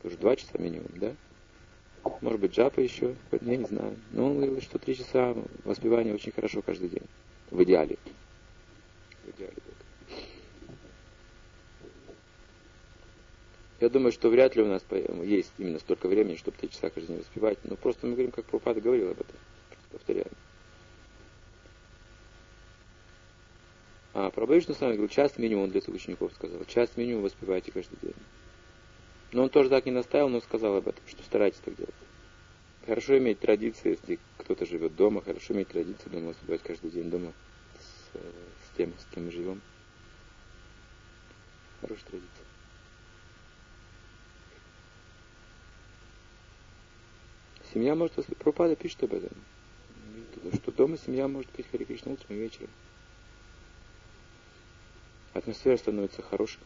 уже 2 часа минимум, да? Может быть, джапа еще, я не знаю. Но он говорил, что 3 часа воспевания очень хорошо каждый день. В идеале. В идеале так. Я думаю, что вряд ли у нас есть именно столько времени, чтобы 3 часа каждый день воспевать. Но просто мы говорим, как Прабхупада говорил об этом. Просто повторяем. А Прабхупада сам говорил, час минимум для своих учеников сказал. Час минимум воспевайте каждый день. Но он тоже так не настаивал, но сказал об этом, что старайтесь так делать. Хорошо иметь традиции, если кто-то живет дома, хорошо иметь традиции дома воспевать каждый день дома с тем, с кем мы живем. Хорошая традиция. Семья может воспевать. Прабхупада пишет об этом. Что дома семья может петь Харе Кришна утром и вечером. Атмосфера становится хорошей.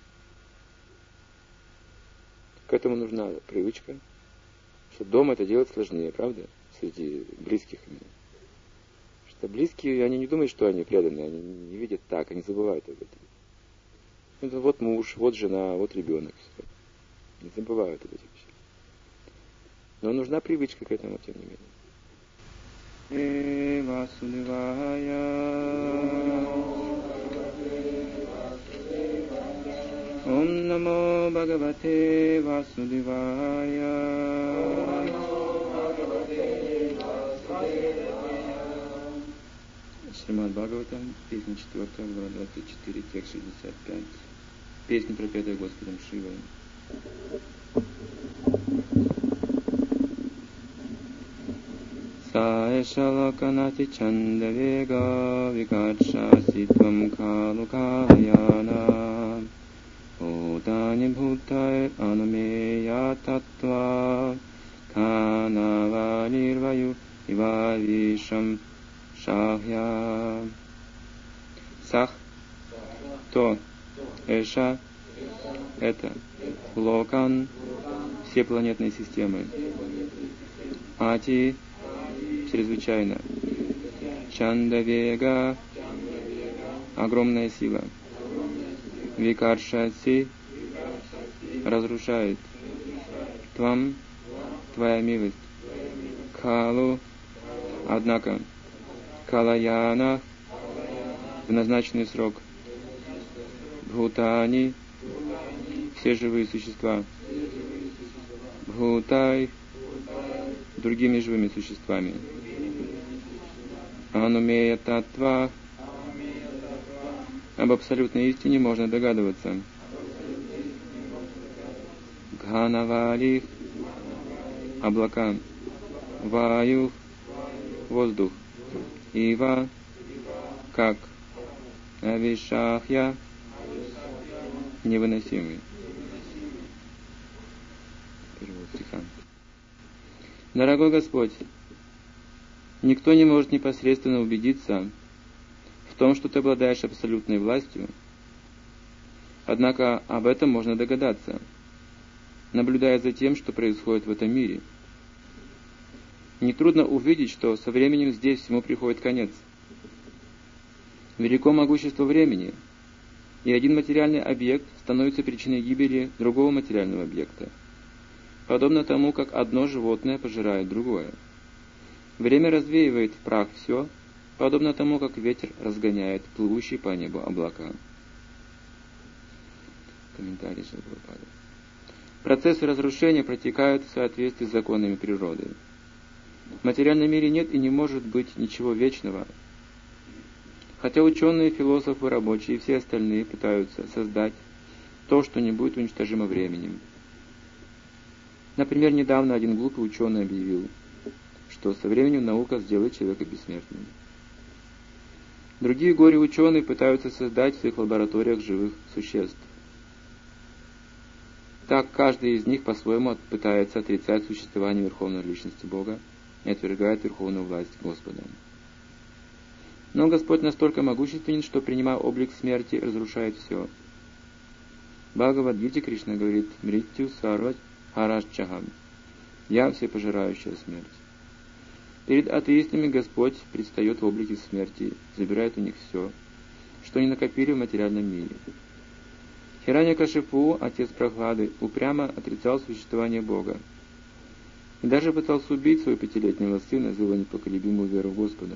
К этому нужна привычка, что дома это делать сложнее, правда? Среди близких именно. Что близкие, они не думают, что они преданы, они не видят так, они забывают об этом. Это вот муж, вот жена, вот ребенок. Все. Не забывают об этих вещах. Но нужна привычка к этому, тем не менее. Ом намо Бхагавате Васудевая. Шримад Бхагаватам, песня 4, глава 24, текст 65. Песня, пропетая Господом Шивой. Саэшалаканати чандавега викачаси твам калу калаяна. Бхутани бхутай анумея таттва канаванирваю ивавишам шахья. Сах, то, эша, это, локан, все планетные системы. Ати, чрезвычайно. Чандавега, огромная сила. Викаршаси, разрушает. Твам, твоя милость. Калу, однако. Калаяна, в назначенный срок. Бхутани, все живые существа. Бхутай, другими живыми существами. Анумея таттва, об абсолютной истине можно догадываться. Гханавали, облака. Ваю, воздух. Ива, как. Авишахья, невыносимый. Перевод стиха. Дорогой Господь, никто не может непосредственно убедиться в том, что ты обладаешь абсолютной властью, однако об этом можно догадаться, наблюдая за тем, что происходит в этом мире. Нетрудно увидеть, что со временем здесь всему приходит конец. Велико могущество времени, и один материальный объект становится причиной гибели другого материального объекта, подобно тому, как одно животное пожирает другое. Время развеивает в прах все, подобно тому, как ветер разгоняет плывущие по небу облака. Комментарий Шилпрапады. Процессы разрушения протекают в соответствии с законами природы. В материальном мире нет и не может быть ничего вечного. Хотя ученые, философы, рабочие и все остальные пытаются создать то, что не будет уничтожимо временем. Например, недавно один глупый ученый объявил, что со временем наука сделает человека бессмертным. Другие горе-ученые пытаются создать в своих лабораториях живых существ. Так каждый из них по-своему пытается отрицать существование Верховной Личности Бога и отвергает верховную власть Господа. Но Господь настолько могущественен, что, принимая облик смерти, разрушает все. В Бхагавад-гите Кришна говорит: «Мритью сарват харашчахам» – «Я всепожирающая смерть». Перед атеистами Господь предстает в облике смерти, забирает у них все, что они накопили в материальном мире. Хираньякашипу, отец Прохлады, упрямо отрицал существование Бога и даже пытался убить своего 5-летнего сына за его непоколебимую веру в Господа.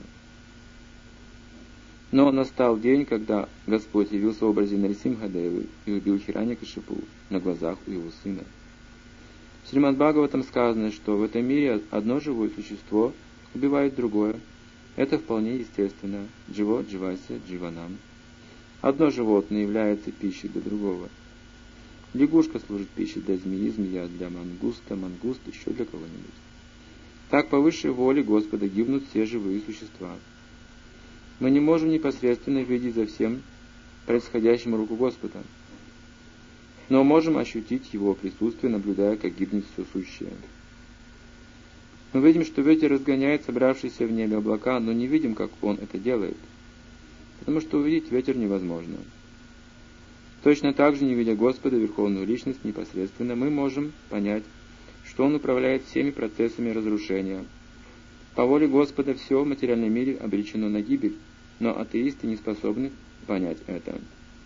Но настал день, когда Господь явился в образе Нарисимхадевы и убил Хираньякашипу на глазах у его сына. В Шримад Бхагаватам сказано, что в этом мире одно живое существо убивает другое. Это вполне естественно. Дживо дживася дживанам. Одно животное является пищей для другого. Лягушка служит пищей для змеи, змея для мангуста, мангуст еще для кого-нибудь. Так по высшей воле Господа гибнут все живые существа. Мы не можем непосредственно видеть за всем происходящим руку Господа, но можем ощутить Его присутствие, наблюдая, как гибнет все сущее. Мы видим, что ветер разгоняет собравшиеся в небе облака, но не видим, как Он это делает, потому что увидеть ветер невозможно. Точно так же, не видя Господа, Верховную Личность непосредственно, мы можем понять, что Он управляет всеми процессами разрушения. По воле Господа все в материальном мире обречено на гибель, но атеисты не способны понять это.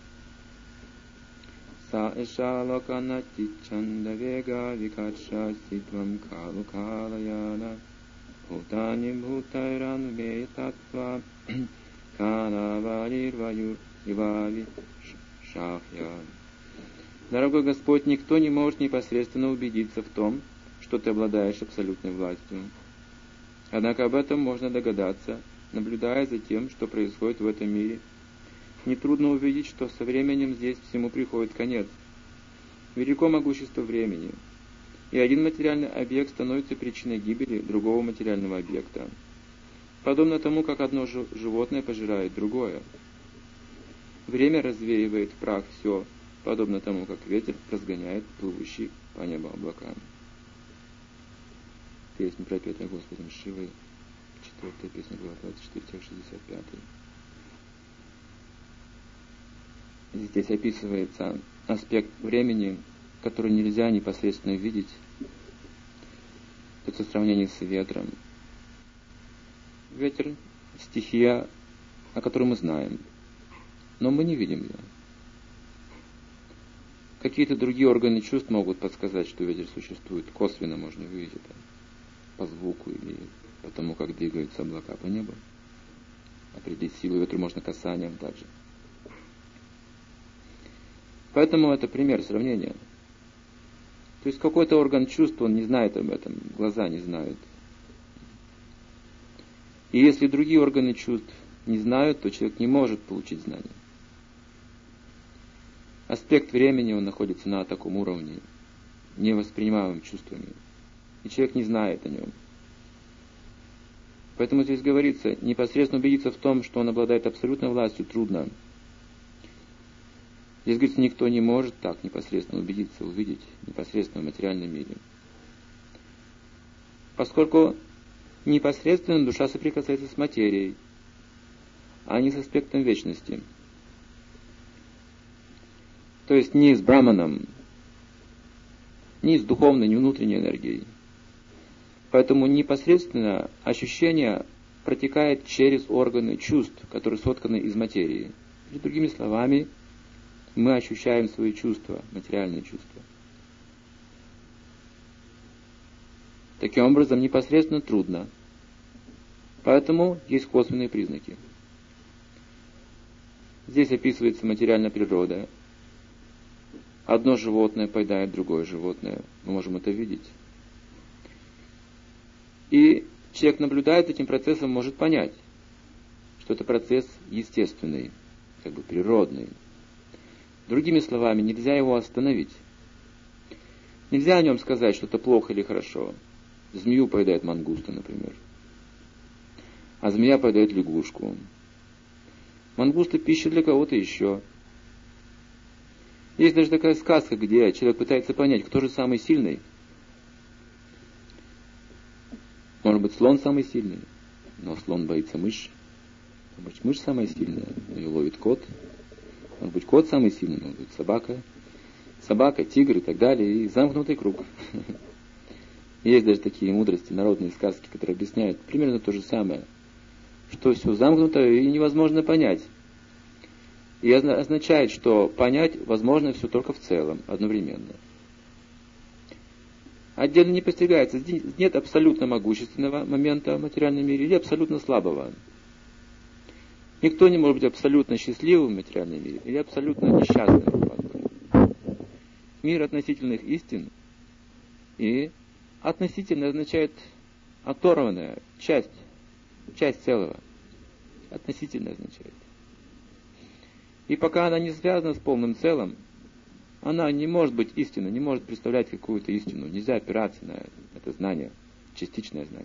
Са эша локанати чандавега викача сидвам калу калаяна бхутани бхутайран вейтатва канаварир ваюр ивави шахья. Дорогой Господь, никто не может непосредственно убедиться в том, что ты обладаешь абсолютной властью. Однако об этом можно догадаться, наблюдая за тем, что происходит в этом мире. Нетрудно увидеть, что со временем здесь всему приходит конец. Велико могущество времени, и один материальный объект становится причиной гибели другого материального объекта, подобно тому, как одно животное пожирает другое. Время развеивает в прах все, подобно тому, как ветер разгоняет плывущие по небу облака. Песня, пропетая Господом Шивой, 4 песня, глава 24, текст 65. Здесь описывается аспект времени, который нельзя непосредственно видеть. Это в сравнении с ветром. Ветер — стихия, о которой мы знаем, но мы не видим ее. Какие-то другие органы чувств могут подсказать, что ветер существует. Косвенно можно увидеть это по звуку или по тому, как двигаются облака по небу. Определить силу ветра можно касанием также. Поэтому это пример сравнения. То есть какой-то орган чувств, он не знает об этом, глаза не знают. И если другие органы чувств не знают, то человек не может получить знания. Аспект времени, он находится на таком уровне, невоспринимаемым чувствами. И человек не знает о нем. Поэтому здесь говорится, непосредственно убедиться в том, что он обладает абсолютной властью, трудно. Здесь говорится, никто не может так непосредственно убедиться, увидеть непосредственно в материальном мире. Поскольку непосредственно душа соприкасается с материей, а не с аспектом вечности. То есть не с Браманом, не с духовной, не внутренней энергией. Поэтому непосредственно ощущение протекает через органы чувств, которые сотканы из материи. Или, другими словами, мы ощущаем свои чувства, материальные чувства. Таким образом, непосредственно трудно. Поэтому есть косвенные признаки. Здесь описывается материальная природа. Одно животное поедает другое животное. Мы можем это видеть. И человек, наблюдая этим процессом, может понять, что это процесс естественный, как бы природный. Другими словами, нельзя его остановить. Нельзя о нем сказать, что это плохо или хорошо. Змею поедает мангуста, например. А змея поедает лягушку. Мангуста — пища для кого-то еще. Есть даже такая сказка, где человек пытается понять, кто же самый сильный. Может быть, слон самый сильный, но слон боится мыши. Может быть, мышь самая сильная, ее ловит кот. Может быть, кот самый сильный, может быть, собака, тигр и так далее, и замкнутый круг. Есть даже такие мудрости, народные сказки, которые объясняют примерно то же самое, что все замкнуто и невозможно понять. И означает, что понять возможно все только в целом, одновременно. Отдельно не постигается. Нет абсолютно могущественного момента в материальном мире или абсолютно слабого. Никто не может быть абсолютно счастливым в материальном мире или абсолютно несчастным. Мир относительных истин, и относительно означает оторванная часть целого. Относительно означает. И пока она не связана с полным целым, она не может быть истинной, не может представлять какую-то истину. Нельзя опираться на это знание, частичное знание.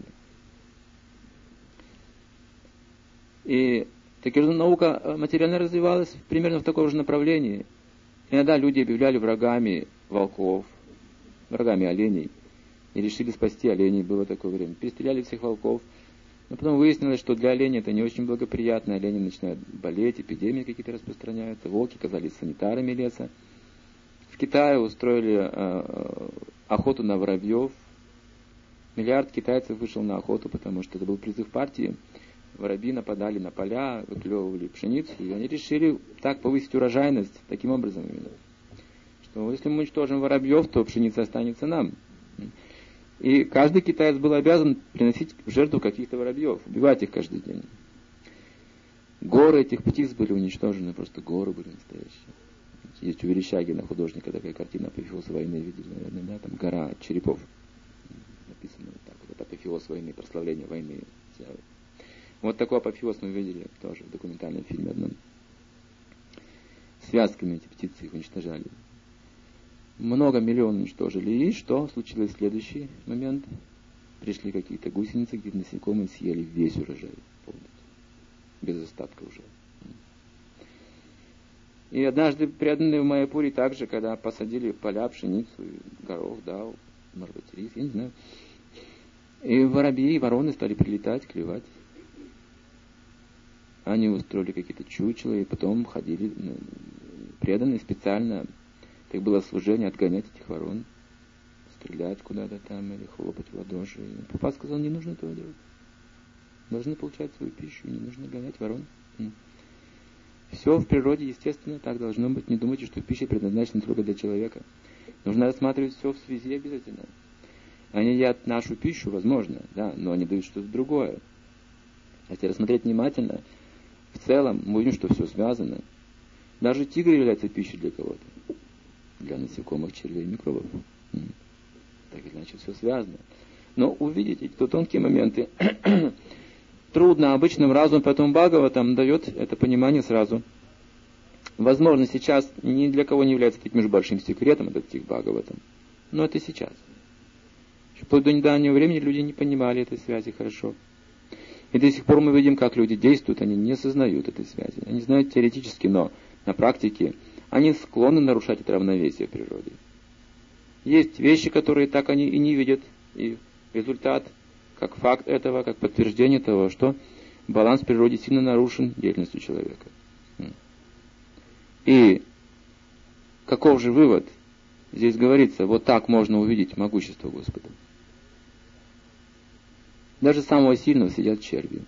И таки же наука материально развивалась примерно в таком же направлении. Иногда люди объявляли врагами волков, врагами оленей, и решили спасти оленей, было такое время. Перестреляли всех волков, но потом выяснилось, что для оленей это не очень благоприятно, олени начинают болеть, эпидемии какие-то распространяются, волки казались санитарами леса. В Китае устроили охоту на воробьев. Миллиард китайцев вышел на охоту, потому что это был призыв партии. Воробьи нападали на поля, выклевывали пшеницу, и они решили так повысить урожайность, таким образом именно, что если мы уничтожим воробьев, то пшеница останется нам. И каждый китаец был обязан приносить в жертву каких-то воробьев, убивать их каждый день. Горы этих птиц были уничтожены, просто горы были настоящие. Есть у Верещагина, художника, такая картина «Апофеоз войны», видели, наверное, да? Там гора черепов. Написано вот так, вот «Апофеоз войны», прославление войны. Вот такой апофеоз мы видели тоже в документальном фильме одном. Связками эти птицы их уничтожали. Много миллионов уничтожили. И что случилось в следующий момент? Пришли какие-то гусеницы, какие-то насекомые, съели весь урожай полностью. Без остатка уже. И однажды преданные в Майяпуре также, когда посадили поля, пшеницу, горох, да, может быть, рис, я не знаю. И воробьи и вороны стали прилетать, клевать. Они устроили какие-то чучела, и потом ходили преданные специально. Так было служение отгонять этих ворон, стрелять куда-то там или хлопать в ладоши. Папа сказал, не нужно этого делать. Должны получать свою пищу, не нужно гонять ворон. Все в природе, естественно, так должно быть. Не думайте, что пища предназначена только для человека. Нужно рассматривать все в связи обязательно. Они едят нашу пищу, возможно, да, но они дают что-то другое. Если рассмотреть внимательно, в целом мы увидим, что все связано. Даже тигр является пищей для кого-то. Для насекомых, червей, микробов. Так или иначе все связано. Но увидите эти тонкие моменты. Трудно обычным разумом, поэтому Бхагаватам дает это понимание сразу. Возможно, сейчас ни для кого не является таким же большим секретом этот стих Бхагаватам. Но это сейчас. Вплоть до недавнего времени люди не понимали этой связи хорошо. И до сих пор мы видим, как люди действуют, они не осознают этой связи. Они знают теоретически, но на практике они склонны нарушать это равновесие в природе. Есть вещи, которые так они и не видят. И результат, как факт этого, как подтверждение того, что баланс в природе сильно нарушен деятельностью человека. И каков же вывод? Здесь говорится, вот так можно увидеть могущество Господа. Даже самого сильного сидят черви,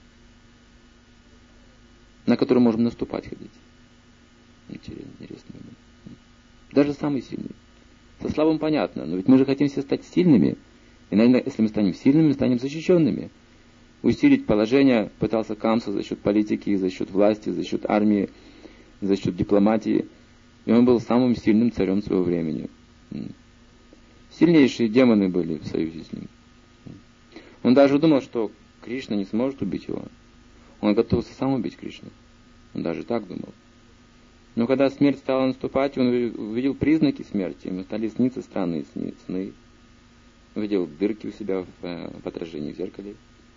на которые можем наступать, ходить. Интересный момент. Даже самый сильный. Со слабым понятно, но ведь мы же хотим все стать сильными. И, наверное, если мы станем сильными, мы станем защищенными. Усилить положение пытался Камса за счет политики, за счет власти, за счет армии, за счет дипломатии. И он был самым сильным царем своего времени. Сильнейшие демоны были в союзе с ним. Он даже думал, что Кришна не сможет убить его. Он готовился сам убить Кришну. Он даже так думал. Но когда смерть стала наступать, он увидел признаки смерти. Ему стали сниться странные сны. Увидел дырки у себя в отражении в зеркале.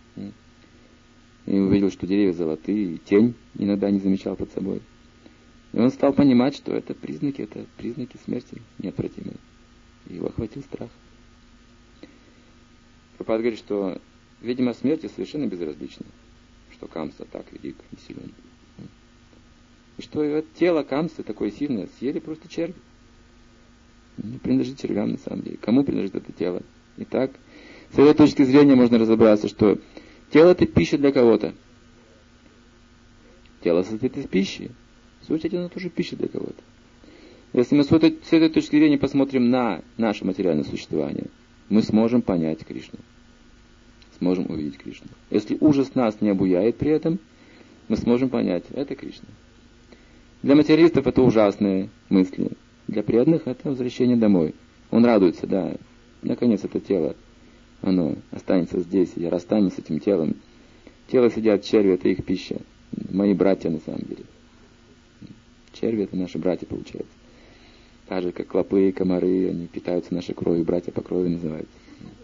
И увидел, что деревья золотые, и тень иногда не замечал под собой. И он стал понимать, что это признаки смерти неотвратимые. И его охватил страх. Прабхупада говорит, что, видимо, смерти совершенно безразлична, что Камса так велик и силен. И что тело Камсы такое сильное съели просто черви. Не принадлежит червям на самом деле. Кому принадлежит это тело? Итак, с этой точки зрения можно разобраться, что тело это пища для кого-то. Тело состоит из пищи. Слушайте, это тоже пища для кого-то. Если мы с этой точки зрения посмотрим на наше материальное существование, мы сможем понять Кришну. Сможем увидеть Кришну. Если ужас нас не обуяет при этом, мы сможем понять, это Кришна. Для материалистов это ужасные мысли. Для преданных это возвращение домой. Он радуется, да, наконец это тело, оно останется здесь, я расстанусь с этим телом. Тело сидят черви, это их пища. Мои братья на самом деле. Черви это наши братья, получается. Так же, как клопы и комары, они питаются нашей кровью, братья по крови называются.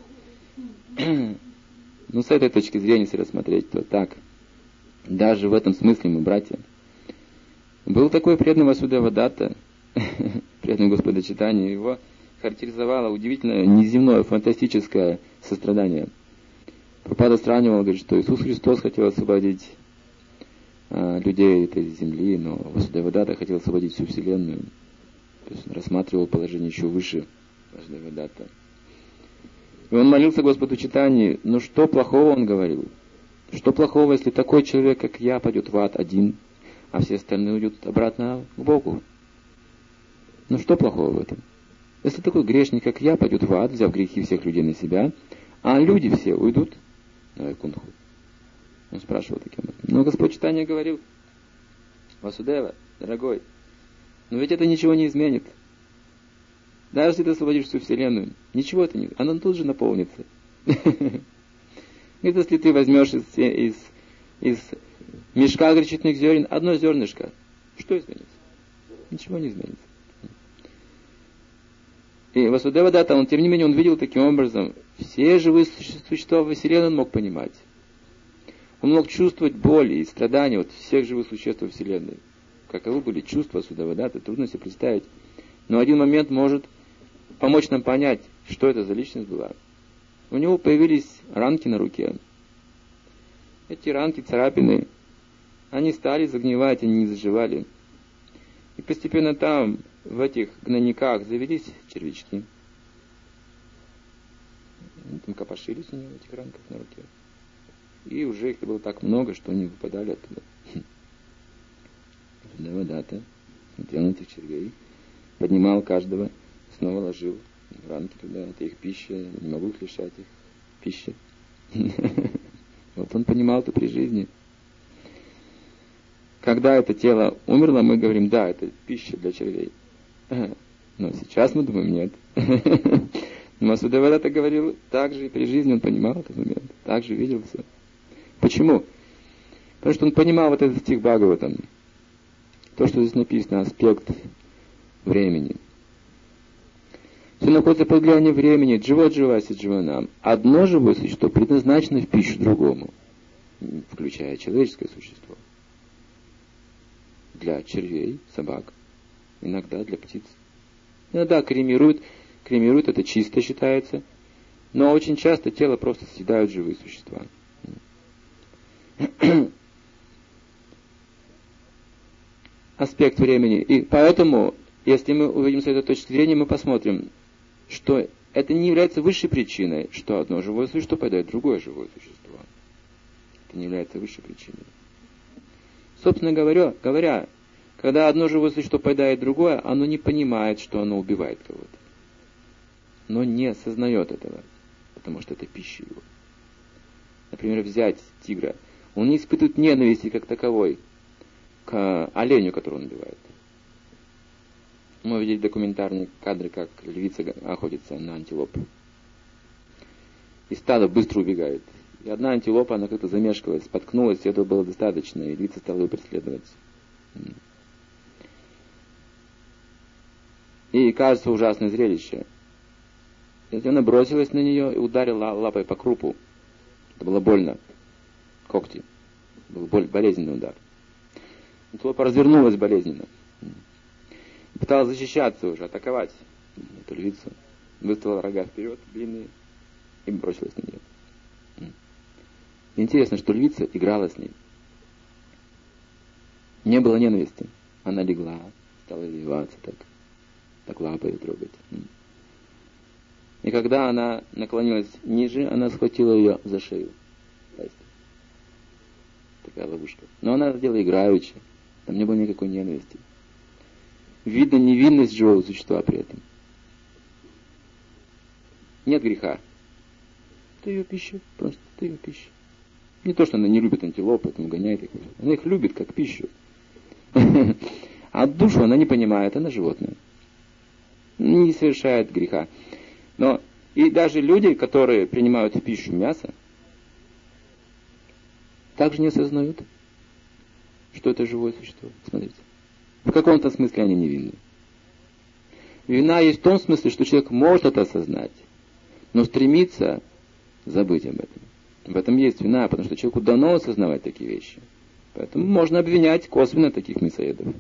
Ну, с этой точки зрения, если рассмотреть, то так. Даже в этом смысле мы братья. Был такой преданный Васудева Датта, преданный Господа Чайтаньи, его характеризовало удивительное, неземное, фантастическое сострадание. Прабхупада сравнивал, говорит, что Иисус Христос хотел освободить людей этой земли, но Васудева Датта хотел освободить всю Вселенную. То есть он рассматривал положение еще выше Васудева Датта. И он молился Господу Чайтаньи, ну что плохого, он говорил. Что плохого, если такой человек, как я, пойдет в ад один, а все остальные уйдут обратно к Богу? Ну что плохого в этом? Если такой грешник, как я, пойдет в ад, взяв грехи всех людей на себя, а люди все уйдут на Вайкунтху. Он спрашивал таким образом. Но Господь Чайтанья говорил, Васудева, дорогой, но ведь это ничего не изменит. Даже если ты освободишь всю Вселенную, ничего это не... Она тут же наполнится. Если ты возьмешь из мешка гречитных зерен одно зернышко, что изменится? Ничего не изменится. И Васудева Датта, он, тем не менее, он видел таким образом, все живые существа во Вселенной он мог понимать. Он мог чувствовать боль и страдания от всех живых существ во Вселенной. Каковы были чувства Васудева Датты, трудно себе представить. Но один момент может помочь нам понять, что это за личность была. У него появились ранки на руке. Эти ранки, царапины, они стали загнивать, они не заживали. И постепенно там, в этих гнойниках, завелись червячки. Они там копошились у него в этих ранках на руке. И уже их было так много, что они выпадали оттуда. Васудева Датта смотрел на этих червей, поднимал каждого, снова ложил в ранки туда, это их пища, не могу их лишать их пищи. Вот он понимал это при жизни. Когда это тело умерло, мы говорим, да, это пища для червей. Но сейчас мы думаем, нет. Но Васудева Датта говорил, так же и при жизни он понимал этот момент, так же видел все. Почему? Потому что он понимал вот этот стих Бхагаватам. То, что здесь написано, аспект времени. Все находится под влиянием времени. Дживот дживаси дживанам. Одно живое существо предназначено в пищу другому, включая человеческое существо. Для червей, собак, иногда для птиц. Иногда кремируют, это чисто считается, но очень часто тело просто съедают живые существа. Аспект времени. И поэтому, если мы увидим с этой точки зрения, мы посмотрим, что это не является высшей причиной, что одно живое существо поедает другое живое существо. Это не является высшей причиной. Собственно говоря, когда одно живое существо поедает другое, оно не понимает, что оно убивает кого-то. Оно не осознает этого, потому что это пища его. Например, взять тигра. Он не испытывает ненависти как таковой к оленю, которого он убивает. Мы видели документарные кадры, как львица охотится на антилоп. И стадо быстро убегает. И одна антилопа, она как-то замешкалась, споткнулась, и этого было достаточно, и львица стала ее преследовать. И кажется ужасное зрелище. И она бросилась на нее и ударила лапой по крупу. Это было больно. Когти. Был болезненный удар. Антилопа развернулась болезненно. Пыталась защищаться уже, атаковать эту львицу. Выставила рога вперед, длинные, и бросилась на нее. Интересно, что львица играла с ней. Не было ненависти. Она легла, стала извиваться так лапой трогать. И когда она наклонилась ниже, она схватила ее за шею. Такая ловушка. Но она это делала играючи. Там не было никакой ненависти. Видно невинность живого существа при этом. Нет греха. Это ее пища, просто это ее пища. Не то, что она не любит антилоп, поэтому гоняет их. Она их любит как пищу. А душу она не понимает, она животное. Не совершает греха. Но и даже люди, которые принимают в пищу мясо, также не осознают, что это живое существо. Смотрите. В каком-то смысле они невинны. Вина есть в том смысле, что человек может это осознать, но стремится забыть об этом. В этом есть вина, потому что человеку дано осознавать такие вещи. Поэтому можно обвинять косвенно таких мясоедов.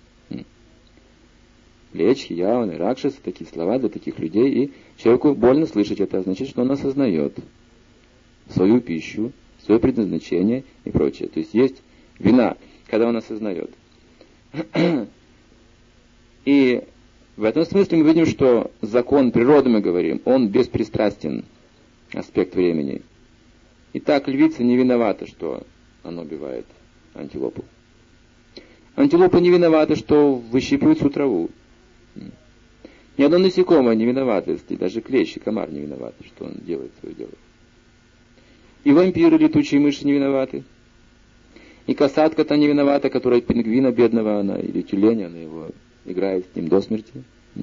Лечхи, яваны, ракшасы, такие слова для таких людей, и человеку больно слышать это, значит, что он осознает свою пищу, свое предназначение и прочее. То есть есть вина, когда он осознает. И в этом смысле мы видим, что закон природы, мы говорим, он беспристрастен, аспект времени. Итак, львица не виновата, что она убивает антилопу. Антилопа не виновата, что выщипывает всю траву. Ни одно насекомое не виновато, если даже клещ и комар не виноваты, что он делает свое дело. И вампиры, летучие мыши не виноваты. И касатка-то не виновата, которая пингвина бедного, она, или тюленя, она его играет с ним до смерти.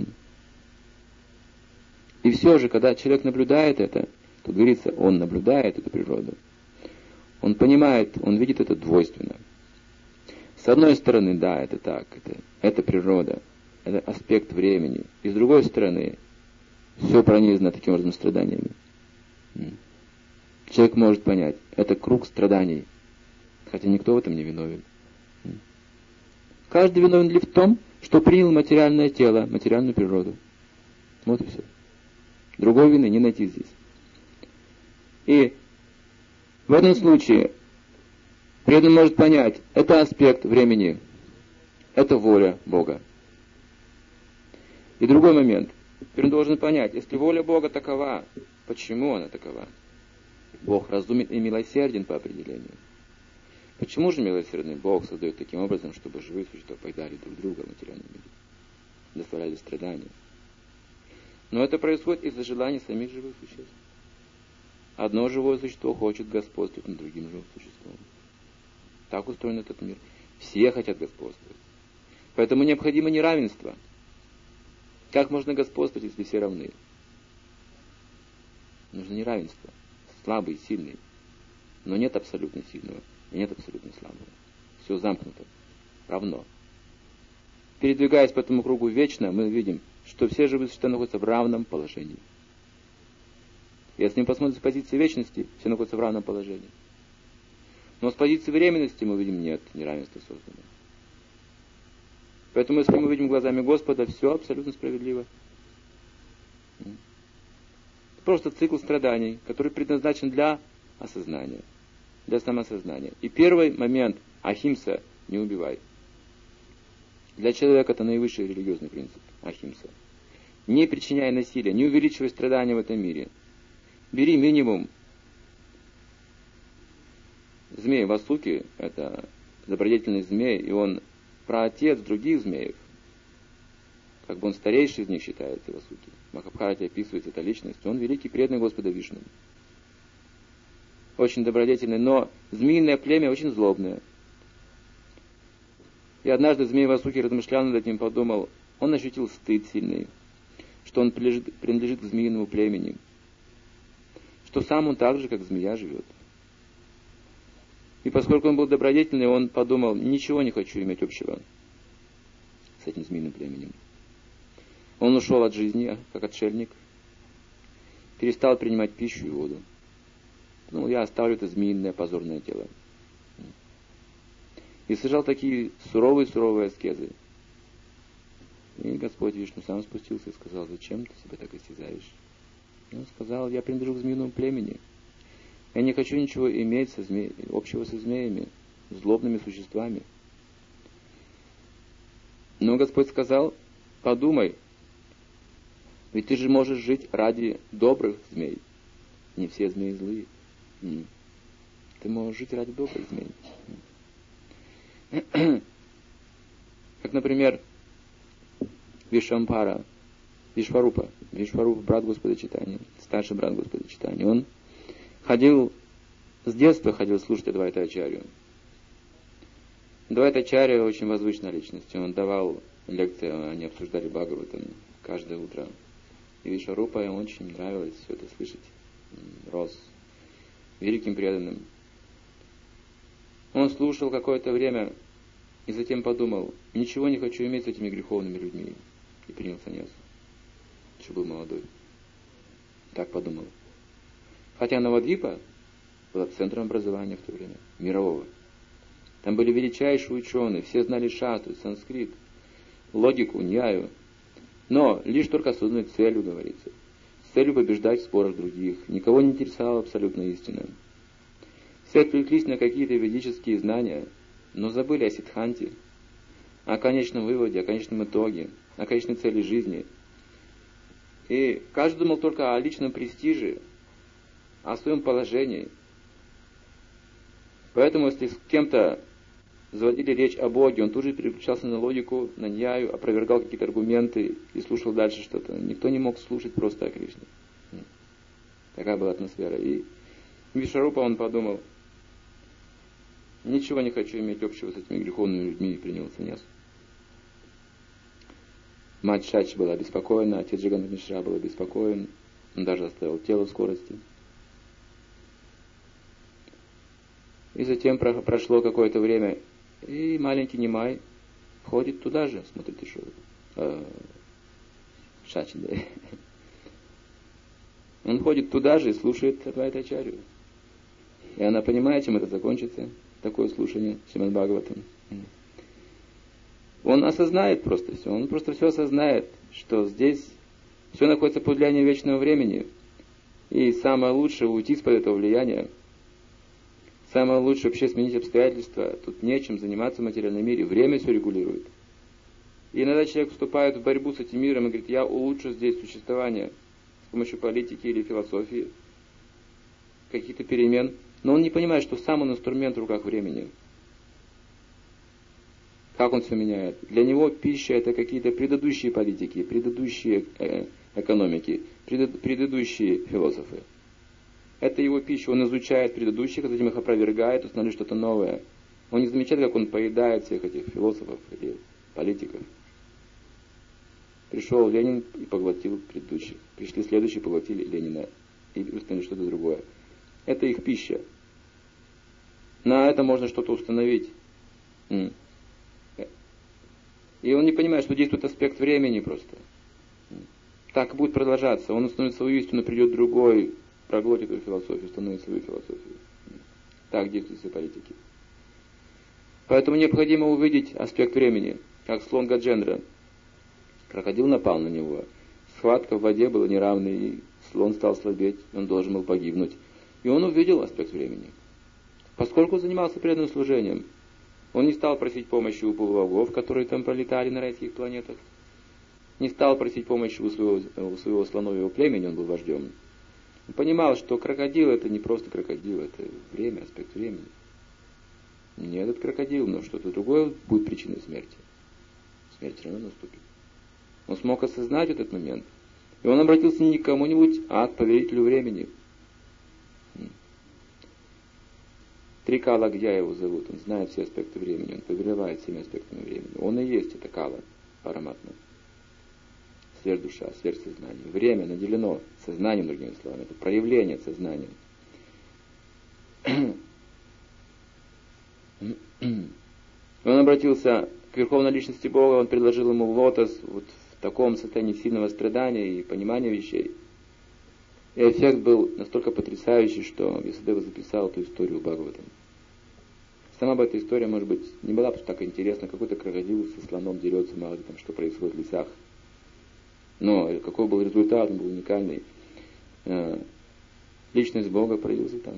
И все же, когда человек наблюдает это, тут говорится, он наблюдает эту природу, он понимает, он видит это двойственно. С одной стороны, да, это так, это природа, это аспект времени. И с другой стороны, все пронизано таким образом страданиями. Человек может понять, это круг страданий, хотя никто в этом не виновен. Каждый виновен ли в том, что принял материальное тело, материальную природу. Вот и все. Другой вины не найти здесь. И в этом случае преданный может понять, это аспект времени, это воля Бога. И другой момент. Теперь он должен понять, если воля Бога такова, почему она такова? Бог разумен и милосерден по определению. Почему же милосердный Бог создает таким образом, чтобы живые существа поедали друг друга в материальном мире, доставляли страдания? Но это происходит из-за желаний самих живых существ. Одно живое существо хочет господствовать над другим живым существом. Так устроен этот мир. Все хотят господствовать. Поэтому необходимо неравенство. Как можно господствовать, если все равны? Нужно неравенство. Слабый, сильный. Но нет абсолютно сильного. И нет абсолютно слабого. Все замкнуто. Равно. Передвигаясь по этому кругу вечно, мы видим, что все живые существа находятся в равном положении. Если мы посмотрим с позиции вечности, все находятся в равном положении. Но с позиции временности мы видим, нет, неравенство создано. Поэтому, если мы видим глазами Господа, все абсолютно справедливо. Просто цикл страданий, который предназначен для осознания, для самосознания. И первый момент – ахимса – не убивай. Для человека это наивысший религиозный принцип – ахимса. Не причиняй насилия, не увеличивай страдания в этом мире. Бери минимум. Змей Васуки – это добродетельный змей, и он праотец других змеев. Как бы он старейший из них считается, Васуки. В Махабхарате описывается эта личность. Он великий преданный Господа Вишну. Очень добродетельный, но змеиное племя очень злобное. И однажды змей Васуки размышлял над этим, подумал, он ощутил стыд сильный, что он принадлежит к змеиному племени, что сам он так же, как змея, живет. И поскольку он был добродетельный, он подумал, ничего не хочу иметь общего с этим змеиным племенем. Он ушел от жизни, как отшельник, перестал принимать пищу и воду. Ну, я оставлю это змеиное позорное тело. И совершал такие суровые аскезы. И Господь Вишну сам спустился и сказал, зачем ты себя так истязаешь? И он сказал, я принадлежу к змеиному племени. Я не хочу ничего иметь общего со змеями, злобными существами. Но Господь сказал, подумай, ведь ты же можешь жить ради добрых змей. Не все змеи злые. Ты можешь жить ради добрых змей. Как, например, Вишвамбара, Вишварупа, брат Господа Чайтаньи, старший брат Господа Чайтаньи. Он с детства ходил слушать Адвайта Ачарью. Адвайта Ачарья очень возвышенная личность. Он давал лекции, они обсуждали Бхагаватам каждое утро. И Вишварупа ему очень нравилось все это слышать. Рос великим преданным. Он слушал какое-то время и затем подумал: ничего не хочу иметь с этими греховными людьми. И принял саньясу. Еще был молодой. Так подумал. Хотя Навадвипа была центром образования в то время, мирового. Там были величайшие ученые, все знали шастру, санскрит, логику, ньяю. Но лишь только с одной целью, говорится. С целью побеждать в спорах других. Никого не интересовала абсолютная истина. Все отвлеклись на какие-то ведические знания, но забыли о сиддханте, о конечном выводе, о конечном итоге, о конечной цели жизни. И каждый думал только о личном престиже, о своем положении. Поэтому, если с кем-то заводили речь о Боге, он тут же переключался на логику, на ньяю, опровергал какие-то аргументы и слушал дальше что-то. Никто не мог слушать просто о Кришне. Такая была атмосфера. И Вишварупа, он подумал: ничего не хочу иметь общего с этими греховными людьми, и принял саньясу. Мать Шачи была обеспокоена, отец Джаганнат Мишра был обеспокоен, он даже оставил тело в скорости. И затем прошло какое-то время, и маленький Нимай ходит туда же, смотрит еще. Шачи, да. Он ходит туда же и слушает Адвайта Ачарью. И она понимает, чем это закончится, такое слушание Шримад Бхагаватам. Он осознает просто все, он просто все осознает, что здесь все находится под влиянием вечного времени. И самое лучшее уйти из-под этого влияния. Самое лучшее вообще сменить обстоятельства. Тут нечем заниматься в материальном мире. Время все регулирует. И иногда человек вступает в борьбу с этим миром и говорит: я улучшу здесь существование с помощью политики или философии, каких-то перемен. Но он не понимает, что сам он инструмент в руках времени. Как он все меняет? Для него пища — это какие-то предыдущие политики, предыдущие экономики, предыдущие философы. Это его пища. Он изучает предыдущих, а затем их опровергает, устанавливает что-то новое. Он не замечает, как он поедает всех этих философов или политиков. Пришел Ленин и поглотил предыдущих. Пришли следующие, поглотили Ленина и установили что-то другое. Это их пища. На это можно что-то установить. И он не понимает, что действует аспект времени просто. Так будет продолжаться. Он установит свою истину, придет другой, проглотит эту философию, установит свою философию. Так действуют все политики. Поэтому необходимо увидеть аспект времени, как слон Гаджендра. Крокодил напал на него. Схватка в воде была неравной, и слон стал слабеть, он должен был погибнуть. И он увидел аспект времени. Поскольку занимался преданным служением, он не стал просить помощи у полубогов, которые там пролетали на райских планетах. Не стал просить помощи у своего слоновьего племени, он был вождем. Он понимал, что крокодил — это не просто крокодил, это время, аспект времени. Не этот крокодил, но что-то другое будет причиной смерти. Смерть все равно наступит. Он смог осознать этот момент. И он обратился не к кому-нибудь, а к повелителю времени. Трикала Гья его зовут, он знает все аспекты времени, он повелевает всеми аспектами времени. Он и есть это Кала, Параматма. Сверхдуша, сверхсознание. Время наделено сознанием, другими словами. Это проявление сознания. Он обратился к Верховной Личности Бога, он предложил ему лотос вот в таком состоянии сильного страдания и понимания вещей. И эффект был настолько потрясающий, что Вьясадева записал эту историю Бхагаватам. Сама бы эта история, может быть, не была бы так интересна. Какой-то крокодил со слоном дерется, мало ли там, что происходит в лесах. Но какой был результат, он был уникальный. Личность Бога проявился там.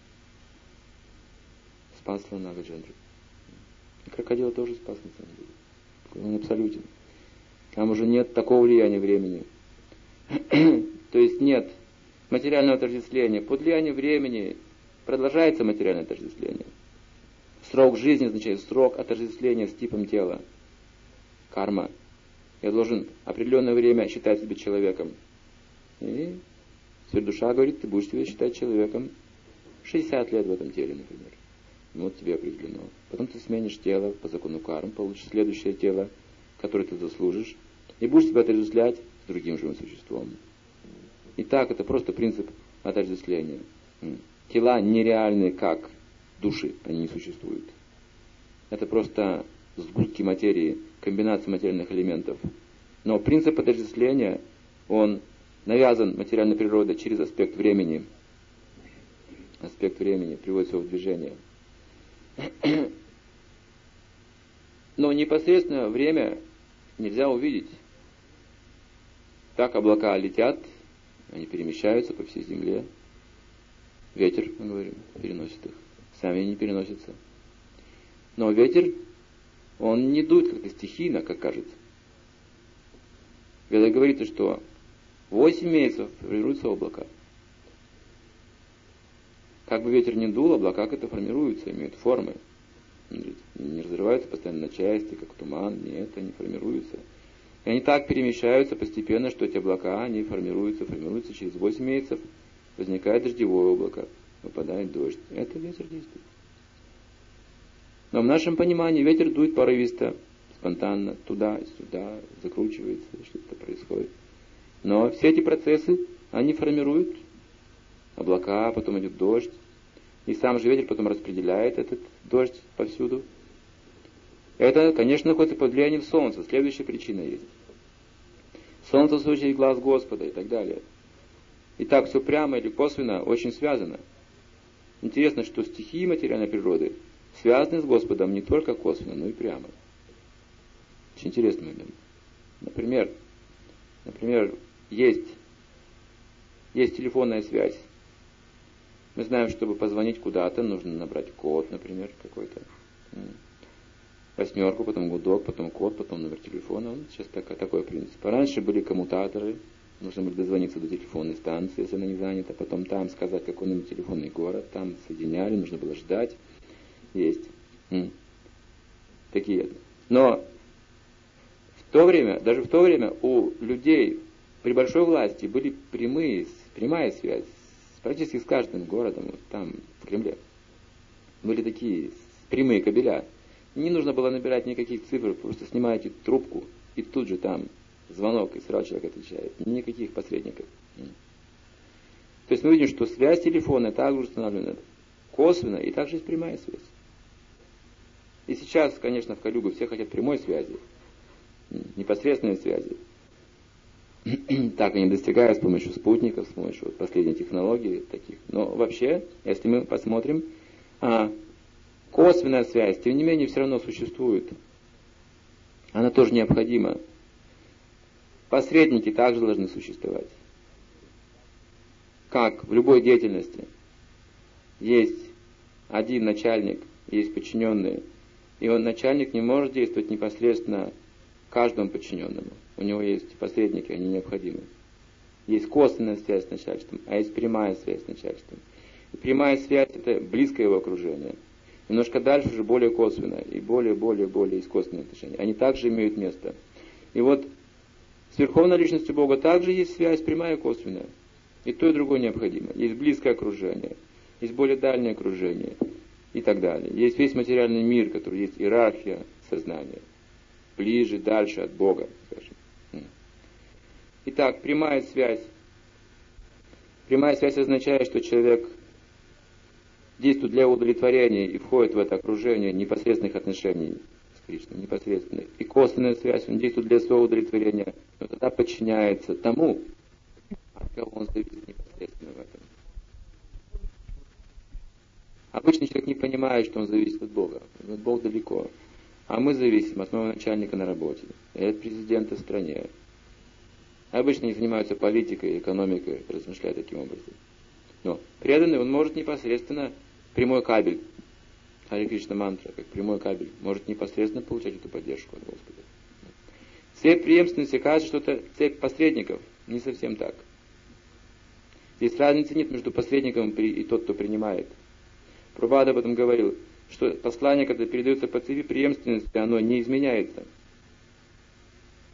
Спас слона Гаджендру. И крокодила тоже спас, на самом деле. Он абсолютен. Там уже нет такого влияния времени. То есть нет материального отождествления. Под влиянием времени продолжается материальное отождествление. Срок жизни означает срок отождествления с типом тела. карма. Я должен определенное время считать себя человеком. И душа говорит, ты будешь себя считать человеком 60 лет в этом теле, например. Ну, вот тебе определено. Потом ты сменишь тело по закону кармы, получишь следующее тело, которое ты заслужишь, и будешь себя отождествлять с другим живым существом. Итак, это просто принцип отождествления. Тела нереальные, как души, они не существуют. Это просто сгустки материи, комбинация материальных элементов. Но принцип отождествления, он навязан материальной природой через аспект времени. Аспект времени приводит все в движение. Но непосредственно время нельзя увидеть. Так облака летят, они перемещаются по всей земле. Ветер, мы говорим, переносит их. Сами они не переносятся. Но ветер, он не дует как-то стихийно, как кажется. Веда говорится, что 8 месяцев формируются облака. Как бы ветер ни дул, облака как-то формируются, имеют формы. Не разрываются постоянно на части, как туман. Нет, они формируются. И они так перемещаются постепенно, что эти облака, они формируются через 8 месяцев. Возникает дождевое облако, выпадает дождь. Это ветер действует. Но в нашем понимании ветер дует порывисто, спонтанно, туда и сюда, закручивается, что-то происходит. Но все эти процессы, они формируют облака, потом идет дождь. И сам же ветер потом распределяет этот дождь повсюду. Это, конечно, находится под влиянием Солнца. Следующая причина есть. Солнце в случае глаз Господа и так далее. И так все прямо или косвенно очень связано. Интересно, что стихии материальной природы связаны с Господом не только косвенно, но и прямо. Очень интересный момент. Например, есть телефонная связь. Мы знаем, чтобы позвонить куда-то, нужно набрать код, например, какой-то. 8, потом гудок, потом код, потом номер телефона. Сейчас такой принцип. Раньше были коммутаторы. Нужно было дозвониться до телефонной станции, если она не занята. Потом там сказать, какой номер телефонный город. Там соединяли, нужно было ждать. Есть. Такие. Но даже в то время у людей при большой власти были прямая связь практически с каждым городом, вот там, в Кремле. Были такие прямые кабеля. Не нужно было набирать никаких цифр, просто снимаете трубку, и тут же там звонок, и сразу человек отвечает. Никаких посредников. То есть мы видим, что связь телефона также установлена косвенно, и также есть прямая связь. И сейчас, конечно, в Калюгу все хотят прямой связи, непосредственной связи. Так они достигают с помощью спутников, с помощью последних технологий таких. Но вообще, если мы посмотрим, косвенная связь, тем не менее, все равно существует. Она тоже необходима. Посредники также должны существовать. Как в любой деятельности есть один начальник, есть подчиненные, и начальник не может действовать непосредственно каждому подчиненному. У него есть посредники, они необходимы. Есть косвенная связь с начальством, а есть прямая связь с начальством. И прямая связь – это близкое его окружение. Немножко дальше уже более косвенное и более искусственные отношения. Они также имеют место. И вот с Верховной Личностью Бога также есть связь прямая и косвенная. И то, и другое необходимо. Есть близкое окружение, есть более дальнее окружение и так далее. Есть весь материальный мир, который есть иерархия сознания. Ближе, дальше от Бога, скажем. Итак, прямая связь. Прямая связь означает, что человек действует для удовлетворения и входит в это окружение непосредственных отношений с Кришной, непосредственных. И косвенная связь, он действует для своего удовлетворения, но тогда подчиняется тому, от кого он зависит непосредственно в этом. Обычный человек не понимает, что он зависит от Бога. Бог далеко. А мы зависим от моего начальника на работе, и от президента в стране. Обычно они занимаются политикой, экономикой, размышляют таким образом. Но преданный, он может непосредственно прямой кабель, Харе Кришна мантра, как прямой кабель, может непосредственно получать эту поддержку от Господа. Цепь преемственности кажется, что это цепь посредников. Не совсем так. Здесь разницы нет между посредником и тот, кто принимает. Прабхупада об этом говорил, что послание, когда передается по цепи преемственности, оно не изменяется.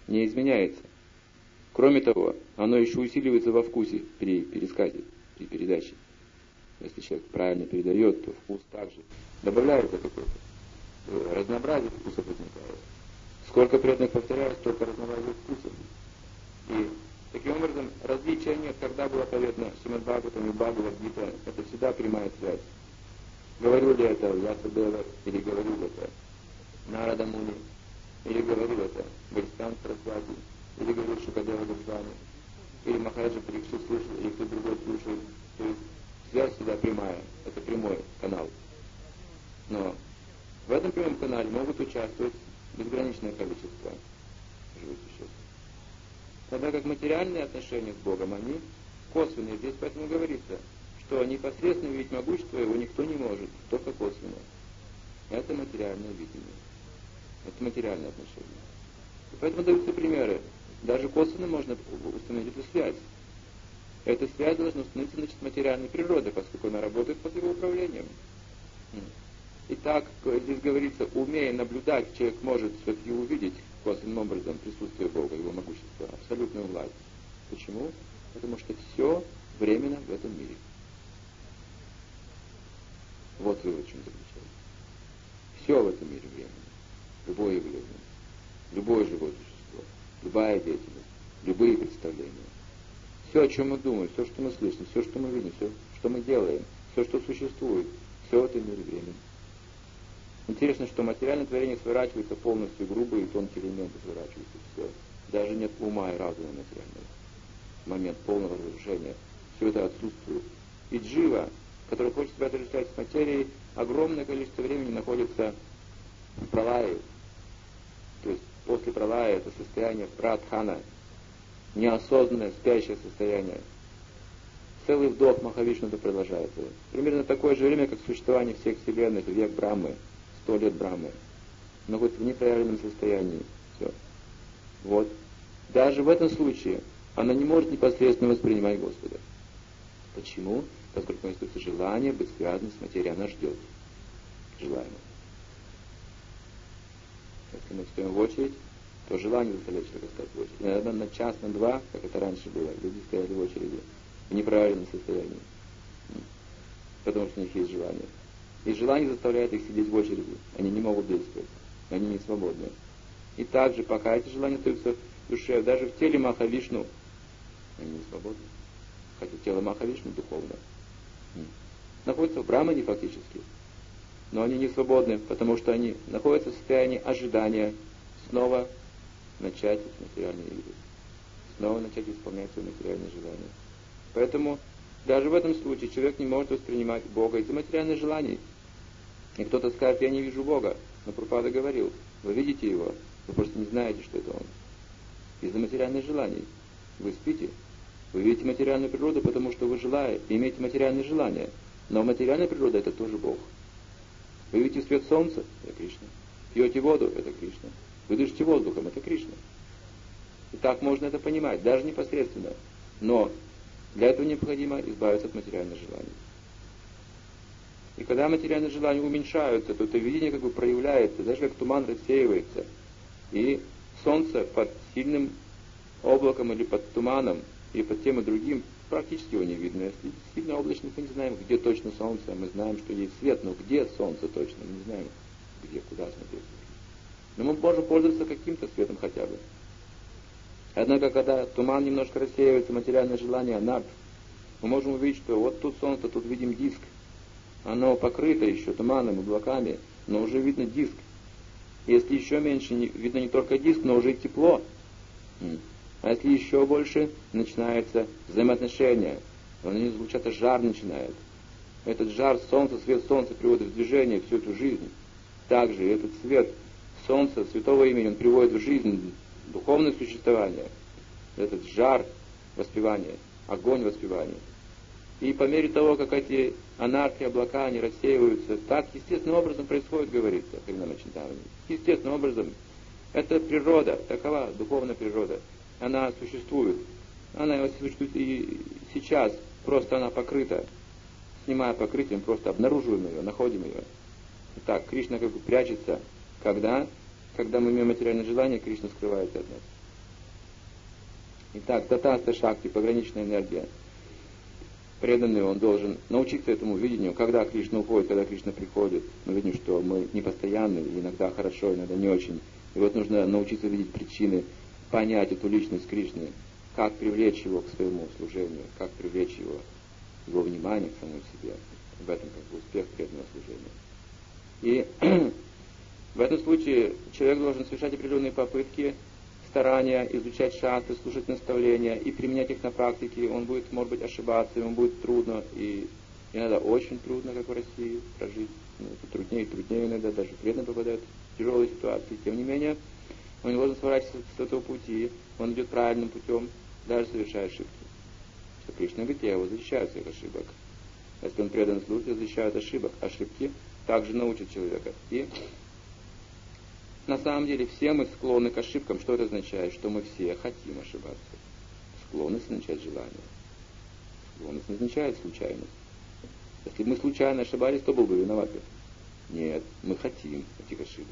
не изменяется. Кроме того, оно еще усиливается во вкусе при пересказе, при передаче. Если человек правильно передает, то вкус также добавляется какой-то. Разнообразие вкусов возникает. Сколько преданных повторяют, столько разнообразия вкусов. И таким образом различия нет, когда было поведано Шримад Бхагаватам и Бхагавад-гита, это всегда прямая связь. Говорил ли это Вьясадева, или говорил это Нарада Муни, или говорил это Вайштанг Сарасвати, или говорил Шукадева Госвами, или Махараджа Парикшит слушал, или кто другой слушает. То есть связь всегда прямая, это прямой канал. Но в этом прямом канале могут участвовать безграничное количество живых существ. Тогда как материальные отношения с Богом, они косвенные. Здесь поэтому говорится, что непосредственно увидеть могущество его никто не может, только косвенно. Это материальное видение. Это материальные отношения. И поэтому даются примеры. Даже косвенно можно установить эту связь. Эта связь должна установиться, значит, материальной природой, поскольку она работает под его управлением. Итак, здесь говорится, умея наблюдать, человек может все-таки увидеть косвенным образом присутствие Бога, его могущество, абсолютную власть. Почему? Потому что все временно в этом мире. Вот вывод, в чем заключается. Все в этом мире временно. Любое явление, любое живое существо, любая деятельность, любые представления. Все, о чем мы думаем, все, что мы слышим, все, что мы видим, все, что мы делаем, все, что существует, все в этом мире временно. Интересно, что материальное творение сворачивается полностью, грубые и тонкие элементы сворачиваются, все. Даже нет ума и разума материального. В момент полного разрушения все это отсутствует. И джива, который хочет себя отождествлять с материей, огромное количество времени находится в пралае. То есть после пралая это состояние прадхана, неосознанное, спящее состояние. Целый вдох Махавишну это продолжается. Примерно такое же время, как существование всех вселенных, век Брахмы, 100 лет Брахмы. Находится в неправильном состоянии. Все. Вот. Даже в этом случае она не может непосредственно воспринимать Господа. Почему? Поскольку у нее есть желание быть связанным с материей, она ждет желаемого. Если мы стоим в очередь, то желание заставляет человека стать в очередь. Иногда на час, на два, как это раньше было, люди стояли в очереди в неправильном состоянии, потому что у них есть желание. И желание заставляет их сидеть в очереди. Они не могут действовать. Они не свободны. И также, пока эти желания остаются в душе, даже в теле Махавишну, они не свободны. Хотя тело Махавишну духовно. Находятся в Брахмане фактически. Но они не свободны, потому что они находятся в состоянии ожидания снова начать эти материальные игры. Снова начать исполнять свои материальные желания. Поэтому даже в этом случае человек не может воспринимать Бога из-за материальных желаний. И кто-то скажет, я не вижу Бога. Но Прабхупада говорил, вы видите Его, вы просто не знаете, что это Он. Из-за материальных желаний. Вы спите, вы видите материальную природу, потому что вы желаете, имеете материальные желания. Но материальная природа это тоже Бог. Вы видите свет солнца, это Кришна. Пьете воду, это Кришна. Вы дышите воздухом, это Кришна. И так можно это понимать, даже непосредственно. Но для этого необходимо избавиться от материальных желаний. И когда материальные желания уменьшаются, то это видение как бы проявляется, даже как туман рассеивается. И солнце под сильным облаком или под туманом, и под тем и другим, практически его не видно. Если сильно облачно, мы не знаем, где точно солнце, мы знаем, что есть свет, но где солнце точно, мы не знаем, где, куда смотреть. Но мы можем пользоваться каким-то светом хотя бы. Однако, когда туман немножко рассеивается, материальное желание, мы можем увидеть, что вот тут солнце, тут видим диск. Оно покрыто еще туманом, облаками, но уже видно диск. Если еще меньше, видно не только диск, но уже и тепло. А если еще больше, начинается взаимоотношение. Он звучит, жар начинает. Этот жар солнца, свет солнца приводит в движение всю эту жизнь. Также этот свет солнца, святого имени, он приводит в жизнь духовное существование. Этот жар воспевания, огонь воспевания. И по мере того, как эти анархии, облака, они рассеиваются, так естественным образом происходит, говорится, естественным образом. Это природа, такова духовная природа. Она существует. Она существует и сейчас. Просто она покрыта. Снимая покрытие, мы просто обнаруживаем ее, находим ее. Итак, Кришна как бы прячется. Когда мы имеем материальное желание, Кришна скрывается от нас. Итак, татаста шакти, пограничная энергия. Преданный, он должен научиться этому видению, когда Кришна уходит, когда Кришна приходит. Мы видим, что мы непостоянны, иногда хорошо, иногда не очень. И вот нужно научиться видеть причины, понять эту личность Кришны, как привлечь его к своему служению, как привлечь его внимание к самому себе. В этом как бы успех преданного служения. И в этом случае человек должен совершать определенные попытки, старания, изучать шастры, слушать наставления и применять их на практике. Он будет, может быть, ошибаться, ему будет трудно, и иногда очень трудно, как в России, прожить. Труднее и труднее иногда, даже преданные попадают в тяжелые ситуации. Тем не менее, он не должен сворачиваться с этого пути, он идет правильным путем, даже совершая ошибки. Что Кришна говорит, я его защищаю от своих ошибок. Если он предан службе, защищает ошибок. Ошибки также научат человека. И на самом деле все мы склонны к ошибкам. Что это означает? Что мы все хотим ошибаться. Склонность означает желание. Склонность не означает случайность. Если бы мы случайно ошибались, то был бы виноват. Нет, мы хотим этих ошибок.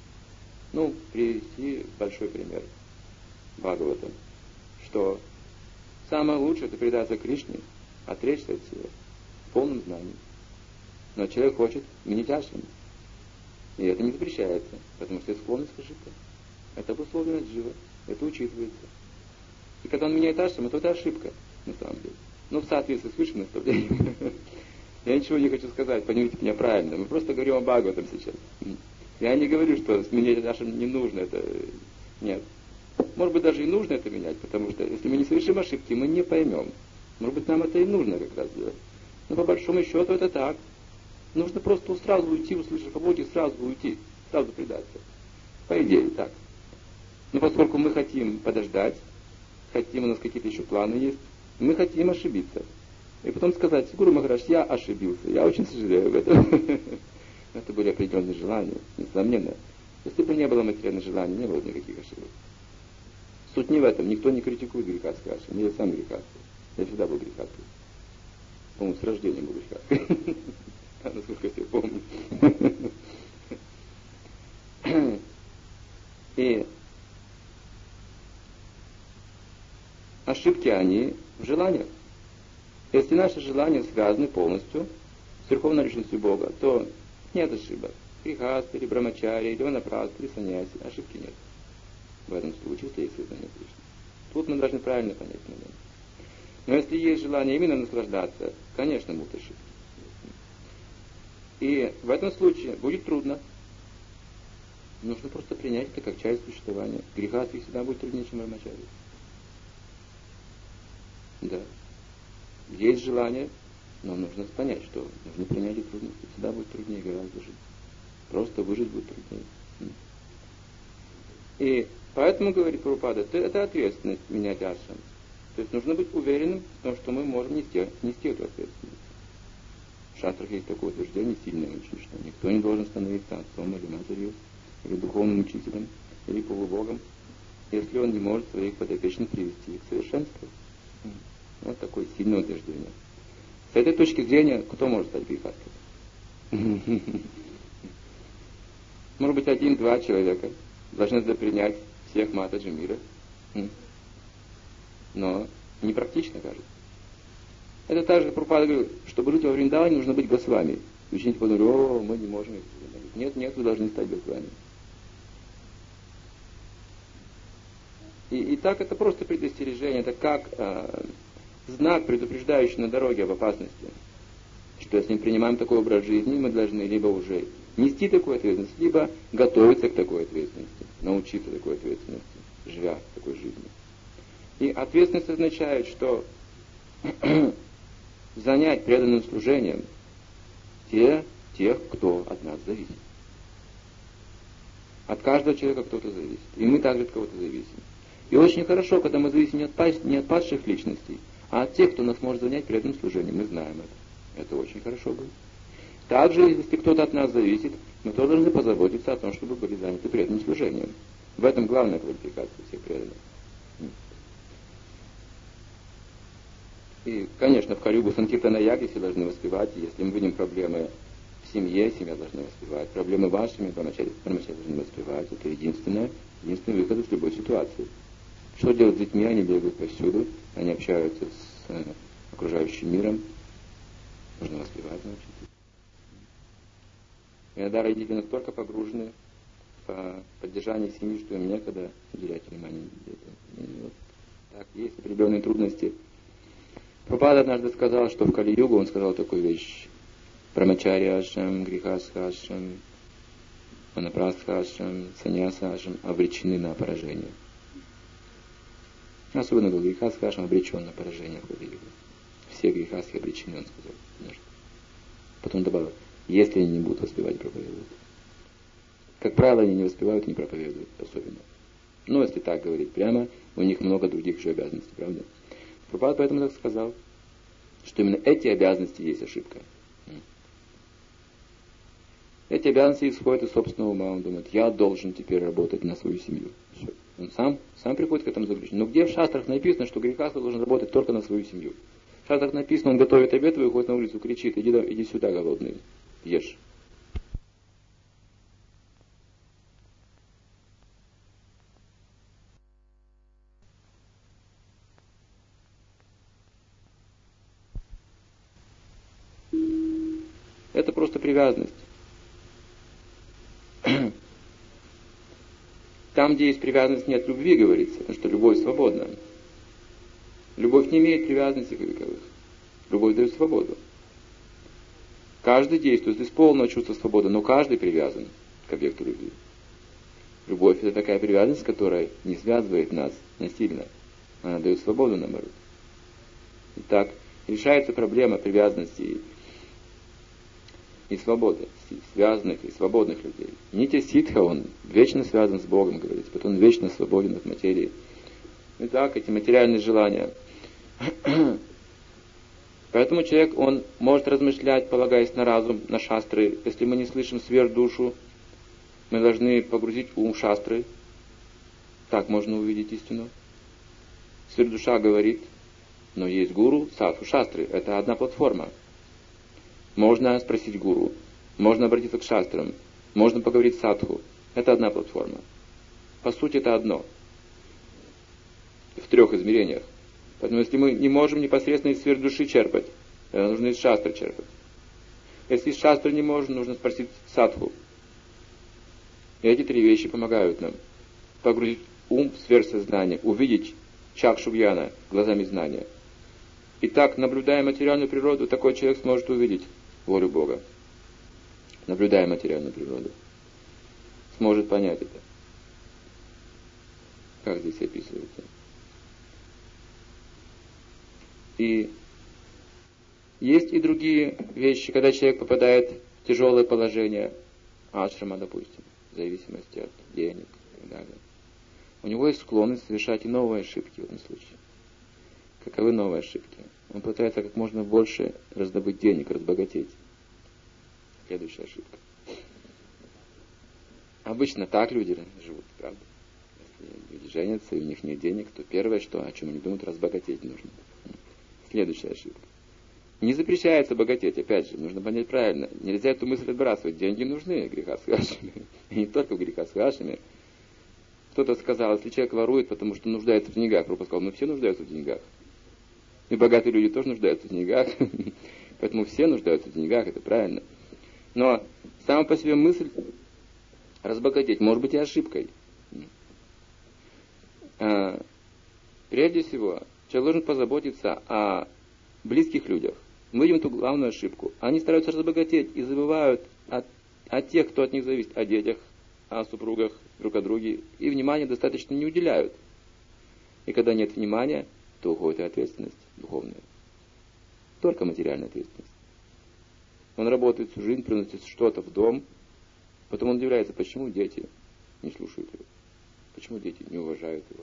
Привести большой пример. Бхагаватам. Что самое лучшее это предаться Кришне, отречься от себя в полном знании. Но человек хочет менять ашрам. И это не запрещается, потому что это склонность к ошибкам. Это обусловлено джива, это учитывается. И когда он меняет ашрам, то это ошибка, на самом деле. В соответствии с высшим наставлением. Я ничего не хочу сказать, поймите меня правильно. Мы просто говорим о Бхагаватам сейчас. Я не говорю, что менять ашрам не нужно, это... Нет. Может быть, даже и нужно это менять, потому что если мы не совершим ошибки, мы не поймем. Может быть, нам это и нужно как раз делать. Но по большому счету это так. Нужно просто сразу уйти, услышав о Боге, сразу уйти, сразу предаться. По идее, так. Но поскольку мы хотим подождать, у нас какие-то еще планы есть, мы хотим ошибиться. И потом сказать, Гуру Махарадж, я ошибился, я очень сожалею об этом. Это были определенные желания, несомненно. Если бы не было материальных желаний, не было бы никаких ошибок. Суть не в этом, никто не критикует грехастскую ашрам. Я сам грехастский. Я всегда был грехастский. По-моему, с рождения был грехастский. Насколько я себе помню. И ошибки они в желаниях. Если наши желания связаны полностью с верховной личностью Бога, то нет ошибок. Грехасты, или брамачари, или ванапрасты, или саньяси. Ошибки нет. В этом случае, если есть сознание Кришны. Тут мы должны правильно понять момент. Но если есть желание именно наслаждаться, конечно, будут ошибки. И в этом случае будет трудно. Нужно просто принять это как часть существования. Грехастый всегда будет труднее, чем брамачари. Да. Есть желание, но нужно понять, что нужно принять эти трудности. Всегда будет труднее гораздо жить. Просто выжить будет труднее. И поэтому, говорит Прабхупада, это ответственность менять ашрам. То есть нужно быть уверенным в том, что мы можем нести эту ответственность. В шастрах есть такое утверждение сильное очень, что никто не должен становиться отцом или матерью, или духовным учителем, или полубогом, если он не может своих подопечных привести к совершенству. Вот такое сильное утверждение. С этой точки зрения, кто может стать грехастом? Может быть, 1-2 человека должны принять всех матаджи мира. Но непрактично, кажется. Это так же, Прабхупада говорит, чтобы жить во Вриндаване, нужно быть Госвами. И ученики подумали, мы не можем. Нет, вы должны стать Госвами. И так это просто предостережение, это как знак, предупреждающий на дороге об опасности. Что если мы принимаем такой образ жизни, мы должны либо уже нести такую ответственность, либо готовиться к такой ответственности, научиться такой ответственности, живя в такой жизни. И ответственность означает, что занять преданным служением тех, кто от нас зависит. От каждого человека кто-то зависит. И мы также от кого-то зависим. И очень хорошо, когда мы зависим не от падших личностей, а от тех, кто нас может занять преданным служением. Мы знаем это. Это очень хорошо будет. Также, если кто-то от нас зависит, мы тоже должны позаботиться о том, чтобы были заняты преданным служением. В этом главная квалификация всех преданных. И, конечно, в Харюбу Санкиртана Яги все должны воспевать, и если мы видим проблемы в семья должна воспевать, проблемы вашими, брамачари должны воспевать. Это единственный выход из любой ситуации. Что делать с детьми? Они бегают повсюду, они общаются с окружающим миром. Нужно воспевать, научить. Иногда родители настолько погружены в поддержание семьи, что им некогда уделять внимание детям. И вот так, есть определенные трудности. Прабхупада однажды сказал, что в Кали-югу, он сказал такую вещь: Брамачарья-ашрам, Грихастха-ашрам, Ванапрастха-ашрам, Саньяса-ашрам обречены на поражение. Особенно был Грихастха-ашрам обречен на поражение в Кали-югу. Все грехастхи обречены, он сказал. Потом добавил: если они не будут воспевать, проповедуют. Как правило, они не воспевают и не проповедуют особенно. Но если так говорить прямо, у них много других же обязанностей, правда? Прабхупада поэтому так сказал, что именно эти обязанности есть ошибка. Эти обязанности исходят из собственного ума. Он думает: я должен теперь работать на свою семью. Все. Он сам приходит к этому заключению. Но где в шастрах написано, что грехастха должен работать только на свою семью? В шастрах написано, он готовит обед, выходит на улицу, кричит: иди сюда, голодный, ешь. Это просто привязанность. Там, где есть привязанность, нет любви, говорится, потому что любовь свободна. Любовь не имеет привязанности вековых. Любовь дает свободу. Каждый действует из полного чувства свободы, но каждый привязан к объекту любви. Любовь — это такая привязанность, которая не связывает нас насильно. Она дает свободу, наоборот. Итак, решается проблема привязанности и свободы, связанных и свободных людей. Нитья ситха, он вечно связан с Богом, говорится, потом он вечно свободен от материи. Итак, эти материальные желания. Поэтому человек, он может размышлять, полагаясь на разум, на шастры. Если мы не слышим сверхдушу, мы должны погрузить ум в шастры. Так можно увидеть истину. Сверхдуша говорит, но есть гуру, садху, шастры. Это одна платформа. Можно спросить гуру, можно обратиться к шастрам, можно поговорить с садху. Это одна платформа. По сути, это одно. В 3 измерениях. Поэтому, если мы не можем непосредственно из сфер души черпать, нужно из шастры черпать. Если из шастры не можем, нужно спросить садху. И эти 3 вещи помогают нам. Погрузить ум в сферу сознания, увидеть чакшу-гьяна глазами знания. Итак, наблюдая материальную природу, такой человек сможет увидеть волю Бога. Наблюдая материальную природу. Сможет понять это. Как здесь описывается. И есть и другие вещи, когда человек попадает в тяжелое положение, ашрама, допустим, в зависимости от денег и так далее. У него есть склонность совершать и новые ошибки в этом случае. Каковы новые ошибки? Он пытается как можно больше раздобыть денег, разбогатеть. Следующая ошибка. Обычно так люди живут, правда? Если люди женятся и у них нет денег, то первое, о чем они думают, разбогатеть нужно. Следующая ошибка. Не запрещается богатеть, опять же, нужно понять правильно. Нельзя эту мысль отбрасывать. Деньги нужны, греха с хашами. И не только в греха с хашами. Кто-то сказал, если человек ворует, потому что нуждается в деньгах, Прабхупада сказал, все нуждаются в деньгах. И богатые люди тоже нуждаются в деньгах. Поэтому все нуждаются в деньгах, это правильно. Но сама по себе мысль разбогатеть может быть и ошибкой. Прежде всего, человек должен позаботиться о близких людях. Мы видим эту главную ошибку. Они стараются разбогатеть и забывают о тех, кто от них зависит, о детях, о супругах, друг о друге. И внимания достаточно не уделяют. И когда нет внимания, то уходит и ответственность духовная. Только материальная ответственность. Он работает всю жизнь, приносит что-то в дом, потом он удивляется, почему дети не слушают его. Почему дети не уважают его.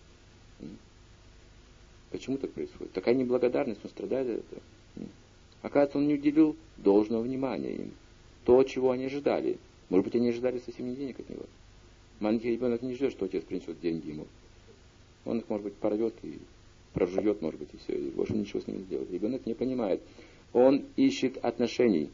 Почему так происходит? Такая неблагодарность, он страдает от этого. Оказывается, он не уделил должного внимания им. То, чего они ожидали. Может быть, они ожидали совсем не денег от него. Маленький ребенок не ждет, что отец принесет деньги ему. Он их, может быть, порвет и прожует, может быть, и все. И больше ничего с ним не сделает. Ребенок не понимает. Он ищет отношений.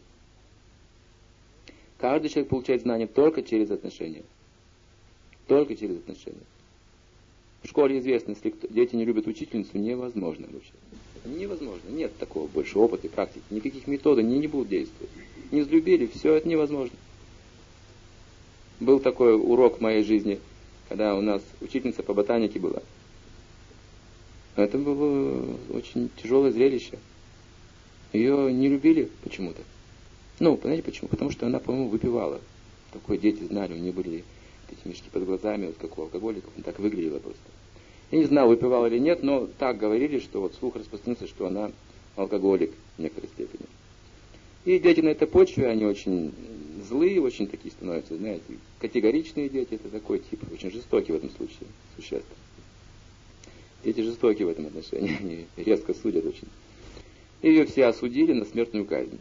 Каждый человек получает знания только через отношения. Только через отношения. В школе известно, если дети не любят учительницу, невозможно вообще. Невозможно. Нет такого больше опыта и практики. Никаких методов не будут действовать. Не взлюбили, все это невозможно. Был такой урок в моей жизни, когда у нас учительница по ботанике была. Это было очень тяжелое зрелище. Ее не любили почему-то. Ну, понимаете почему? Потому что она, по-моему, выпивала. Такое дети знали, у нее были эти мешки под глазами, вот как у алкоголиков, она так выглядела просто. Я не знал, выпивала или нет, но так говорили, что вот слух распространился, что она алкоголик в некоторой степени. И дети на этой почве, они очень злые, очень такие становятся, знаете, категоричные дети, это такой тип, очень жестокий в этом случае, существо. Дети жестокие в этом отношении, они резко судят очень. Ее все осудили на смертную казнь.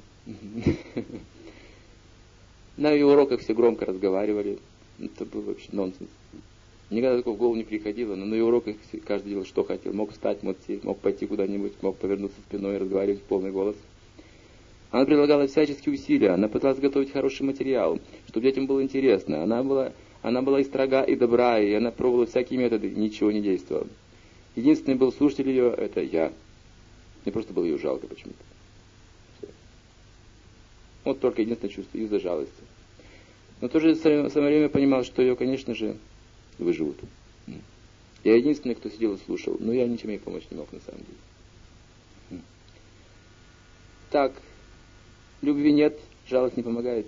На ее уроках все громко разговаривали, это был вообще нонсенс. Никогда такого в голову не приходило, но на ее уроках каждый делал, что хотел. Мог встать, мог сесть, мог пойти куда-нибудь, мог повернуться спиной и разговаривать в полный голос. Она прилагала всяческие усилия, она пыталась готовить хороший материал, чтобы детям было интересно. Она была и строга, и добра, и она пробовала всякие методы, ничего не действовало. Единственный был слушатель ее, это я. Мне просто было ее жалко почему-то. Все. Вот только единственное чувство из-за жалости. Но в то же самое время понимал, что ее, конечно же, выживут. Я единственный, кто сидел и слушал, но я ничем ей помочь не мог на самом деле. Так, любви нет, жалость не помогает.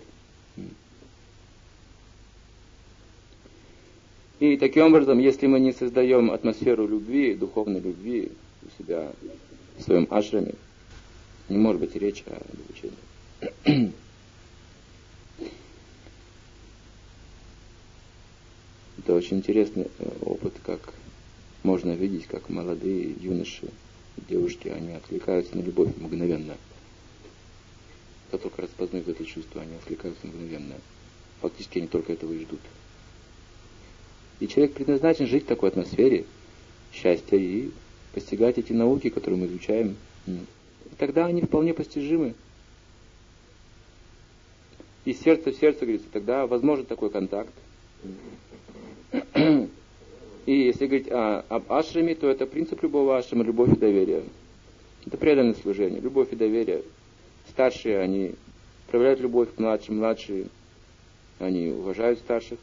И таким образом, если мы не создаем атмосферу любви, духовной любви у себя в своем ашраме, не может быть речи о обучении. Это очень интересный опыт, как можно видеть, как молодые юноши, девушки, они откликаются на любовь мгновенно. Кто только распознает это чувство, они откликаются мгновенно. Фактически они только этого и ждут. И человек предназначен жить в такой атмосфере счастья и постигать эти науки, которые мы изучаем. И тогда они вполне постижимы. И сердце в сердце, говорится, тогда возможен такой контакт. И если говорить об ашраме, то это принцип любого ашрама, любовь и доверие. Это преданное служение, любовь и доверие. Старшие, они проявляют любовь к младшим, младшие, они уважают старших.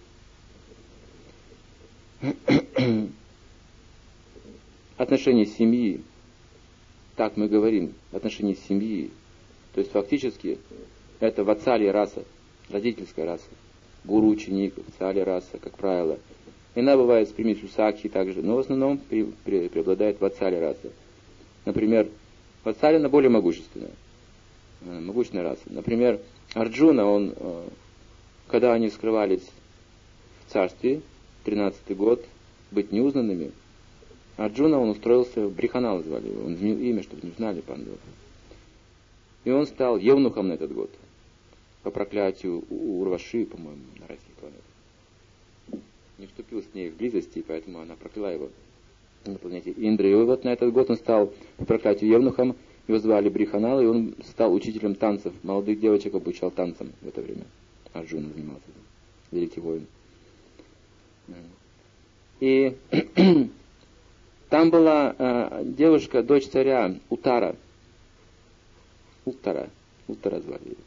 Отношения семьи, так мы говорим, отношения семьи, то есть фактически это вацали раса, родительская раса, гуру, ученик, вацали раса, как правило. Иногда бывает с примесью сакхи также, но в основном преобладает вацали раса. Например, вацали она более могущественная раса. Например, Арджуна, когда они скрывались в царстве, 13-й год, быть неузнанными, Арджуна, он устроился, Бриханал звали его, он изменил имя, чтобы не узнали пандавов. И он стал евнухом на этот год, по проклятию Урваши, по-моему, на райских планетах. Не вступил с ней в близости, и поэтому она прокляла его на планете Индры. И вот на этот год он стал по проклятию евнухом, его звали Бриханал, и он стал учителем танцев, молодых девочек обучал танцам в это время. Арджуна занимался, великий воин. И там была девушка, дочь царя, Уттара звали ее.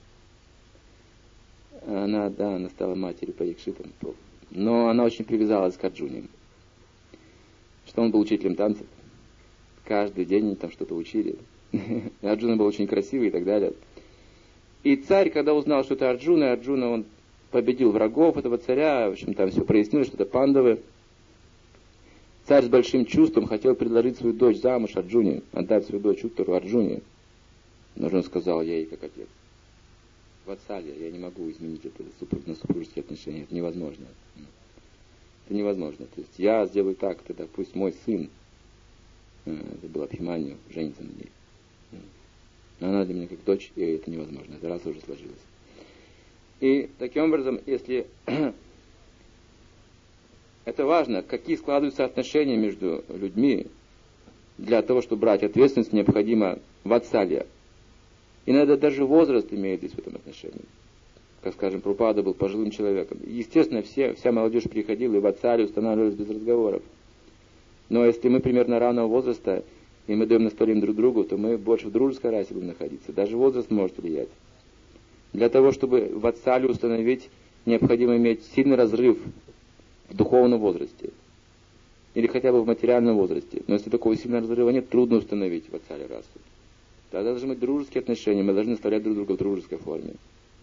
Она стала матерью Парикшита. Но она очень привязалась к Арджуне. Что он был учителем танцев. Каждый день они там что-то учили. Арджуна был очень красивый и так далее. И царь, когда узнал, что это Арджуна, он победил врагов этого царя, в общем, там все прояснилось, что это пандавы. Царь с большим чувством хотел предложить свою дочь замуж Арджуне, отдать свою дочь Уттару Арджуне. Но он сказал, я ей как отец. Ватсалья, я не могу изменить это на супружеские отношения, это невозможно. Это невозможно. То есть я сделаю так, тогда пусть мой сын, это было Абхиманью, женится на ней. Но она для меня как дочь, и это невозможно, это раз уже сложилось. И таким образом, если это важно, какие складываются отношения между людьми, для того, чтобы брать ответственность, необходимо ватсалья. Иногда даже возраст имеет здесь в этом отношении. Как, скажем, Прабхупада был пожилым человеком. Естественно, вся молодежь приходила и ватсалию устанавливалась без разговоров. Но если мы примерно равного возраста, и мы даем наставление друг другу, то мы больше в дружеской расе будем находиться. Даже возраст может влиять. Для того, чтобы в ватсале установить, необходимо иметь сильный разрыв в духовном возрасте. Или хотя бы в материальном возрасте. Но если такого сильного разрыва нет, трудно установить в ватсале расу. Тогда должны быть дружеские отношения, мы должны наставлять друг друга в дружеской форме.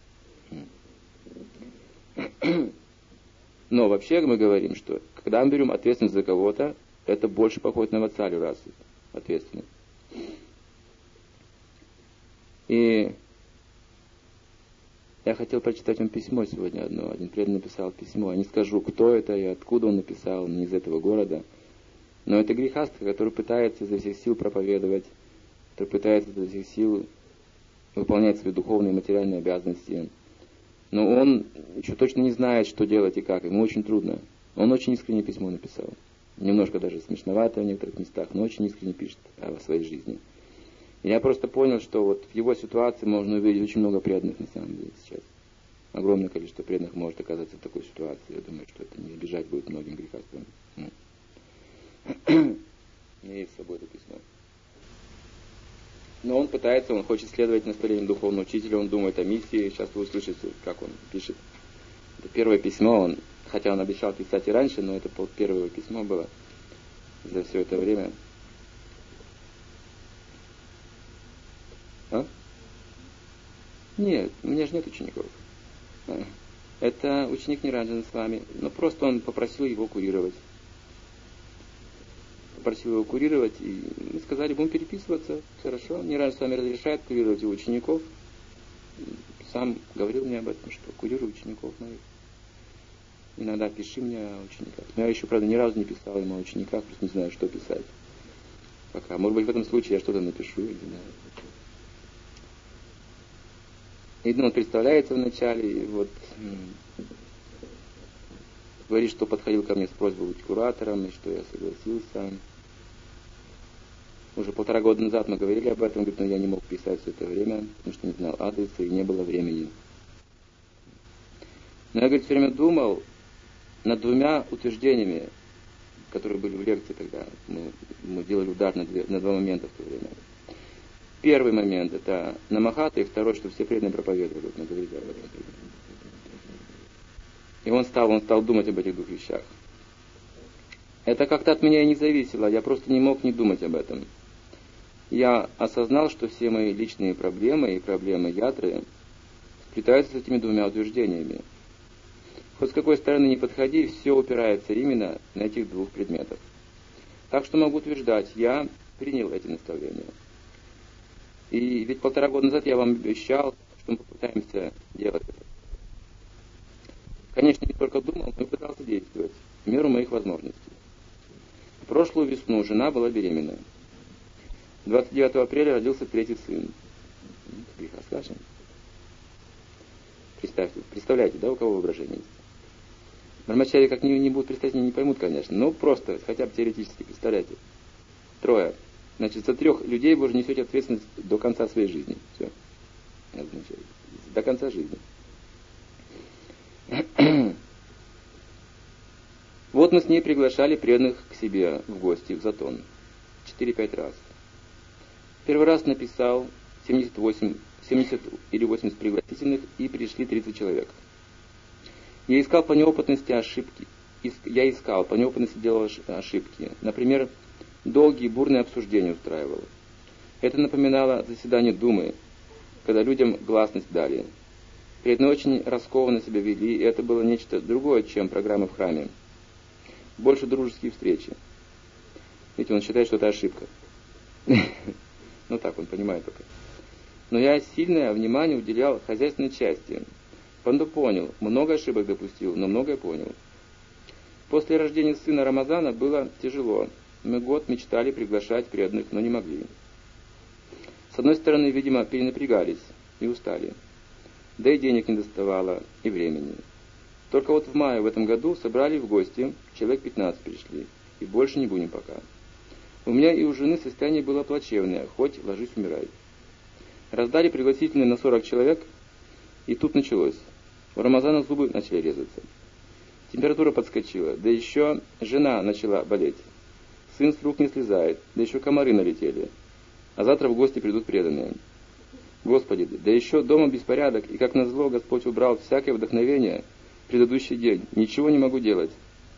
Но вообще мы говорим, что когда мы берем ответственность за кого-то, это больше походит на ватсалю расы. Ответственность. И я хотел прочитать вам письмо сегодня одно. Один преданный написал письмо. Я не скажу, кто это и откуда он написал, не из этого города. Но это грехастка, который пытается изо всех сил проповедовать, который пытается изо всех сил выполнять свои духовные и материальные обязанности. Но он еще точно не знает, что делать и как. Ему очень трудно. Он очень искреннее письмо написал. Немножко даже смешновато в некоторых местах, но очень искренне пишет о своей жизни. И я просто понял, что вот в его ситуации можно увидеть очень много преданных на самом деле сейчас. Огромное количество преданных может оказаться в такой ситуации. Я думаю, что это не избежать будет многим грехастам. У меня есть с собой это письмо. Но он пытается, он хочет следовать наставлениям духовного учителя, он думает о миссии. Сейчас вы услышите, как он пишет. Это первое письмо, хотя он обещал писать и раньше, но это первое его письмо было за все это время. А? Нет, у меня же нет учеников. Это ученик Ниранджана с вами, но просто он попросил его курировать. Попросил его курировать, и мы сказали, будем переписываться. Хорошо, Ниранджан с вами разрешает курировать его учеников. Сам говорил мне об этом, что курирую учеников моих. Иногда пиши мне о учениках. Но я еще, правда, ни разу не писал ему о учениках, просто не знаю, что писать. Пока. Может быть, в этом случае я что-то напишу, или не знаю. И он представляется вначале, и вот говорит, что подходил ко мне с просьбой быть куратором, и что я согласился. Уже 1,5 года назад мы говорили об этом, говорит, но я не мог писать все это время, потому что не знал адреса и не было времени. Но я, говорит, все время думал над 2 утверждениями, которые были в лекции тогда. Мы делали удар на 2 момента в то время. Первый момент — это намахата, и второй, что все преданные проповедовали. Вот мы говорили об этом. И он стал думать об этих 2 вещах. Это как-то от меня и не зависело, я просто не мог не думать об этом. Я осознал, что все мои личные проблемы и проблемы ятры сплетаются с этими 2 утверждениями. Хоть с какой стороны ни подходи, все упирается именно на этих 2 предметах. Так что могу утверждать, я принял эти наставления. И ведь 1,5 года назад я вам обещал, что мы попытаемся делать это. Конечно, не только думал, но и пытался действовать в меру моих возможностей. В прошлую весну жена была беременна. 29 апреля родился 3-й сын. Греха скажем. Представляете, да, у кого воображение есть? Брамачари как не будут представить, не поймут, конечно, но просто, хотя бы теоретически, представляете. 3. Значит, за 3 людей вы уже несете ответственность до конца своей жизни. Все. Означает. До конца жизни. Вот мы с ней приглашали преданных к себе в гости в Затон. 4-5 раз. Первый раз написал 70 или 80 пригласительных, и пришли 30 человек. Я искал по неопытности ошибки. Делал ошибки. Например, долгие бурные обсуждения устраивал. Это напоминало заседание Думы, когда людям гласность дали. Преданные очень раскованно себя вели, и это было нечто другое, чем программы в храме. Больше дружеские встречи. Видите, он считает, что это ошибка. Ну так, он понимает только. Но я сильное внимание уделял хозяйственной части. Панду понял, много ошибок допустил, но многое понял. После рождения сына Рамазана было тяжело. Мы год мечтали приглашать преданных, но не могли. С одной стороны, видимо, перенапрягались и устали. Да и денег не доставало, и времени. Только вот в мае в этом году собрали в гости, человек 15 пришли, и больше не будем пока. У меня и у жены состояние было плачевное, хоть ложись умирай. Раздали пригласительные на 40 человек, и тут началось. У Рамазана зубы начали резаться. Температура подскочила, да еще жена начала болеть. сын с рук не слезает, да еще комары налетели. А завтра в гости придут преданные. Господи, да еще дома беспорядок, и как назло Господь убрал всякое вдохновение в предыдущий день. Ничего не могу делать.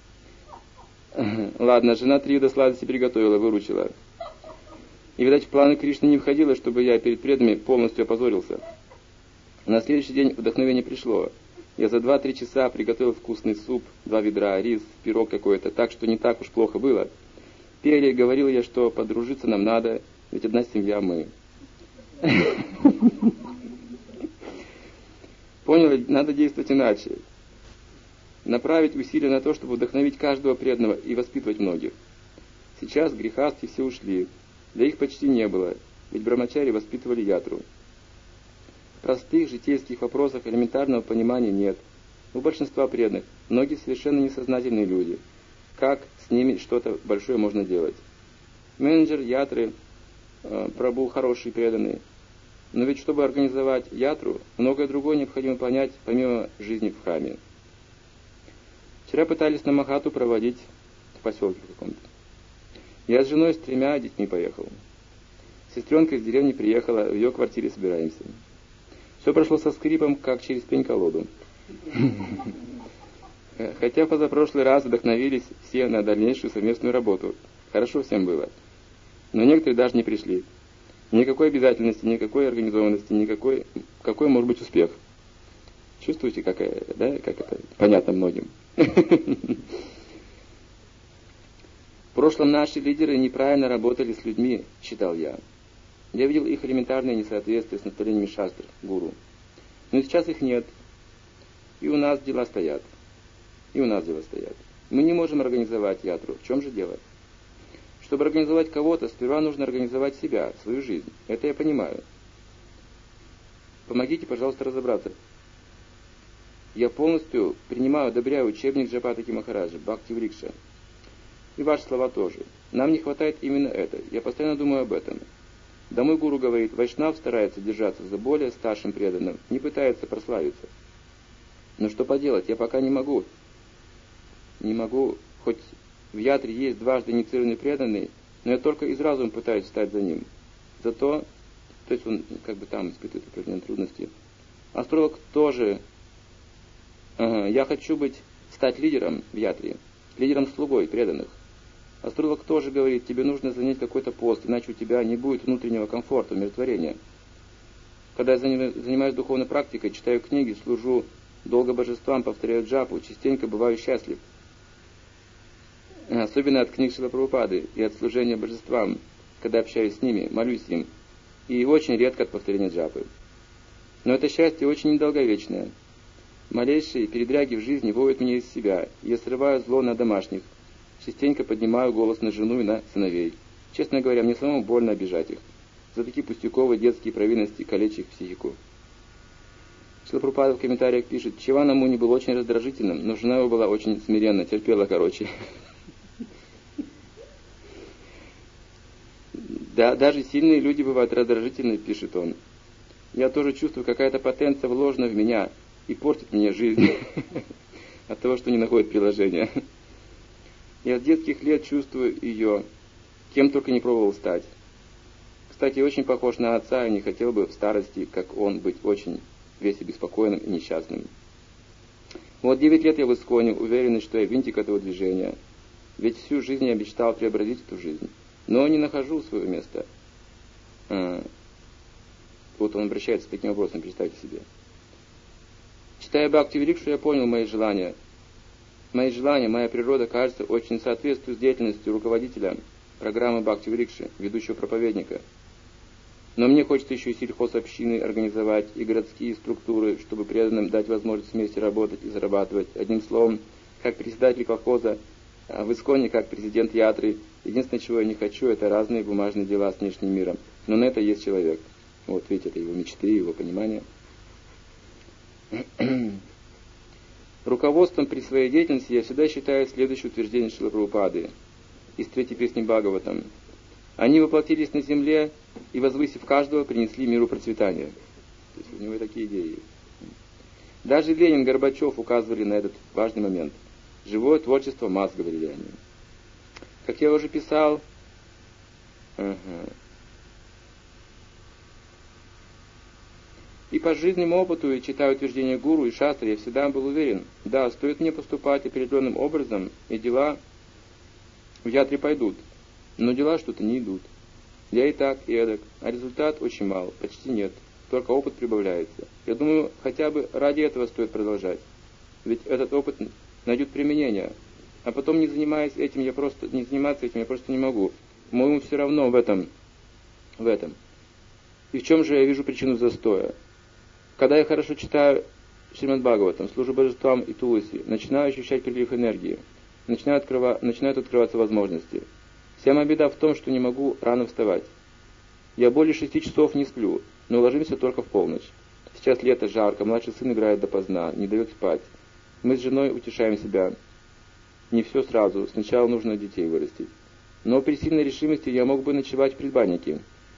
Ладно, жена 3 вида сладостей приготовила, выручила. И, видать, в планы Кришны не входило, чтобы я перед преданными полностью опозорился. На следующий день вдохновение пришло. Я за 2-3 часа приготовил вкусный суп, 2 ведра, рис, пирог какой-то, так что не так уж плохо было. Пели, говорил я, что подружиться нам надо, ведь одна семья мы. Поняли, надо действовать иначе. Направить усилия на то, чтобы вдохновить каждого преданного и воспитывать многих. Сейчас грехастки все ушли, да их почти не было, ведь брамачари воспитывали ятру. Простых житейских вопросов элементарного понимания нет. У большинства преданных многие совершенно несознательные люди. Как с ними что-то большое можно делать? Менеджер ятры, Прабху хороший преданный. Но ведь чтобы организовать ятру, многое другое необходимо понять, помимо жизни в храме. Вчера пытались на Махату проводить в поселке каком-то. Я с женой с 3 детьми поехал. Сестренка из деревни приехала, в ее квартире собираемся. Все прошло со скрипом, как через пень-колоду. Хотя позапрошлый раз вдохновились все на дальнейшую совместную работу. Хорошо всем было. Но некоторые даже не пришли. Никакой обязательности, никакой организованности, никакой... Какой может быть успех? Чувствуете, какая, да? Как это понятно многим. В прошлом наши лидеры неправильно работали с людьми, считал я. Я видел их элементарное несоответствие с наставлениями шастр, гуру. Но сейчас их нет. И у нас дела стоят. Мы не можем организовать ятру. В чем же дело? Чтобы организовать кого-то, сперва нужно организовать себя, свою жизнь. Это я понимаю. Помогите, пожалуйста, разобраться. Я полностью принимаю, одобряю учебник Джапатаки Махараджа, Бхакти Врикша. И ваши слова тоже. Нам не хватает именно это. Я постоянно думаю об этом. Да мой гуру говорит, вайшнав старается держаться за более старшим преданным, не пытается прославиться. Но что поделать, я пока не могу. Хоть в ятре есть дважды инициированный преданный, но я только из разума пытаюсь встать за ним. Зато, то есть он как бы там испытывает определенные трудности. Астролог тоже. Я хочу стать лидером в ятре, лидером-слугой преданных. Астролог тоже говорит, тебе нужно занять какой-то пост, иначе у тебя не будет внутреннего комфорта, умиротворения. Когда я занимаюсь духовной практикой, читаю книги, служу долго божествам, повторяю джапу, частенько бываю счастлив. Особенно от книг Шрилы Прабхупады и от служения божествам, когда общаюсь с ними, молюсь им. И очень редко от повторения джапы. Но это счастье очень недолговечное. Малейшие передряги в жизни выводят меня из себя, и я срываю зло на домашних. Частенько поднимаю голос на жену и на сыновей. Честно говоря, мне самому больно обижать их. За такие пустяковые детские провинности, калечащие их психику. Шрила Прабхупада в комментариях пишет, Чивана Муни был очень раздражительным, но жена его была очень смиренна, терпела короче. Да, даже сильные люди бывают раздражительны, пишет он. Я тоже чувствую, какая-то потенция вложена в меня и портит мне жизнь от того, что не находит приложения. Я с детских лет чувствую ее, кем только не пробовал стать. Кстати, очень похож на отца и не хотел бы в старости, как он, быть очень весь обеспокоенным и несчастным. Вот 9 лет я в Исконе, уверенный, что я винтик этого движения. Ведь всю жизнь я мечтал преобразить эту жизнь. Но не нахожу своего места. Вот он обращается с таким вопросом, представьте себе. Читая Бхакти Врикшу, я понял мои желания. Мои желания, моя природа, кажется, очень соответствует деятельности руководителя программы Бхакти Врикши, ведущего проповедника. Но мне хочется еще и сельхозобщины организовать, и городские структуры, чтобы преданным дать возможность вместе работать и зарабатывать. Одним словом, как председатель колхоза, а в Исконе как президент ятры. Единственное, чего я не хочу, это разные бумажные дела с внешним миром. Но на это есть человек. Вот видите, это его мечты, его понимание. Руководством при своей деятельности я всегда считаю следующее утверждение Шрилы Прабхупады из 3-й песни Бхагаватам. Они воплотились на земле и, возвысив каждого, принесли миру процветание. То есть у него и такие идеи. Даже Ленин, Горбачев указывали на этот важный момент. Живое творчество масс, говорили они. Как я уже писал, и по жизненному опыту, и читая утверждения гуру и шастры, я всегда был уверен, да, стоит мне поступать определенным образом, и дела в ятре пойдут, но дела что-то не идут. Я и так, и эдак, а результат очень мал, почти нет, только опыт прибавляется. Я думаю, хотя бы ради этого стоит продолжать, ведь этот опыт найдет применение, а потом не заниматься этим я просто не могу. Моему все равно в этом. И в чем же я вижу причину застоя? Когда я хорошо читаю Шримад Бхагаватам, служу божествам и Туласи, начинаю ощущать прилив энергии, начинают открываться возможности. Вся моя беда в том, что не могу рано вставать. Я более 6 часов не сплю, но ложимся только в полночь. Сейчас лето, жарко, младший сын играет допоздна, не дает спать. Мы с женой утешаем себя. Не все сразу, сначала нужно детей вырастить. Но при сильной решимости я мог бы ночевать в предбаннике.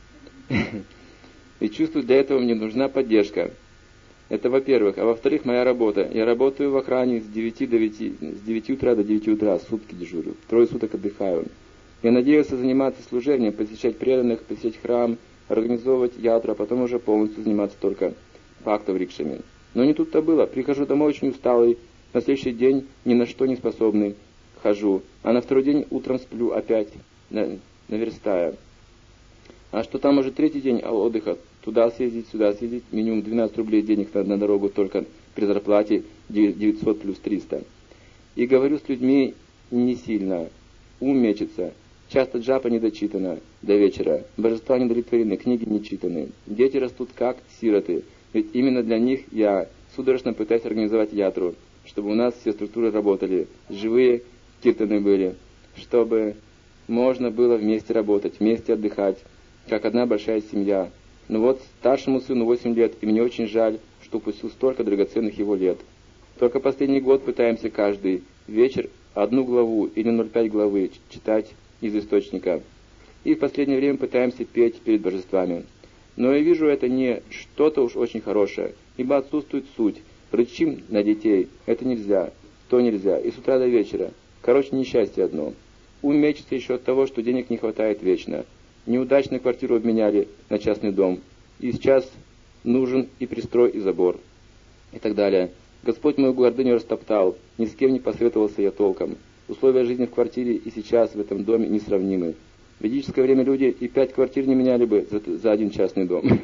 И чувствую, для этого мне нужна поддержка. Это во-первых. А во-вторых, моя работа. Я работаю в охране с 9 утра до 9 утра, сутки дежурю. 3 суток отдыхаю. Я надеялся заниматься служением, посещать преданных, посещать храм, организовывать ятру, а потом уже полностью заниматься только бхакта-врикшами. Но не тут-то было. Прихожу домой очень усталый, на следующий день ни на что не способный хожу, а на второй день утром сплю опять, наверстая. А что там уже 3-й день отдыха, туда съездить, сюда съездить, минимум 12 рублей денег на дорогу только при зарплате 900 плюс 300. И говорю с людьми не сильно, ум мечется, часто джапа не дочитана до вечера, божества не удовлетворены, книги не читаны, дети растут как сироты, ведь именно для них я судорожно пытаюсь организовать ятру, чтобы у нас все структуры работали, живые киртаны были, чтобы можно было вместе работать, вместе отдыхать, как одна большая семья. Но вот старшему сыну 8 лет, и мне очень жаль, что упустил столько драгоценных его лет. Только последний год пытаемся каждый вечер 1 главу или 0,5 главы читать из источника. И в последнее время пытаемся петь перед божествами. Но я вижу, это не что-то уж очень хорошее, ибо отсутствует суть. Рычим на детей, это нельзя, то нельзя, и с утра до вечера. Короче, несчастье одно. Ум мечется еще от того, что денег не хватает вечно. Неудачно квартиру обменяли на частный дом. И сейчас нужен и пристрой, и забор. И так далее. Господь мою гордыню растоптал, ни с кем не посоветовался я толком. Условия жизни в квартире и сейчас в этом доме несравнимы. В ведическое время люди и 5 квартир не меняли бы за 1 частный дом.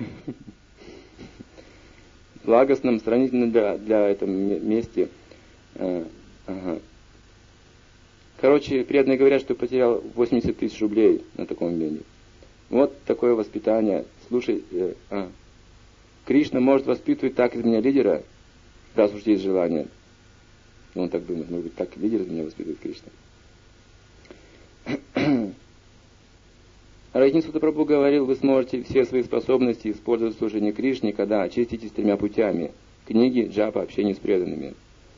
Благостном, сравнительно для этого месте. Короче, преданные говорят, что потерял 80 000 рублей на таком мене. Вот такое воспитание. Слушай, Кришна может воспитывать так из меня лидера, раз уж есть желание. Он так думает, может быть, так лидер из меня воспитывает Кришна. Райкин Сутапрабху говорил, вы сможете все свои способности использовать в служении Кришне, когда очиститесь 3 путями. Книги, джапа, общение с преданными.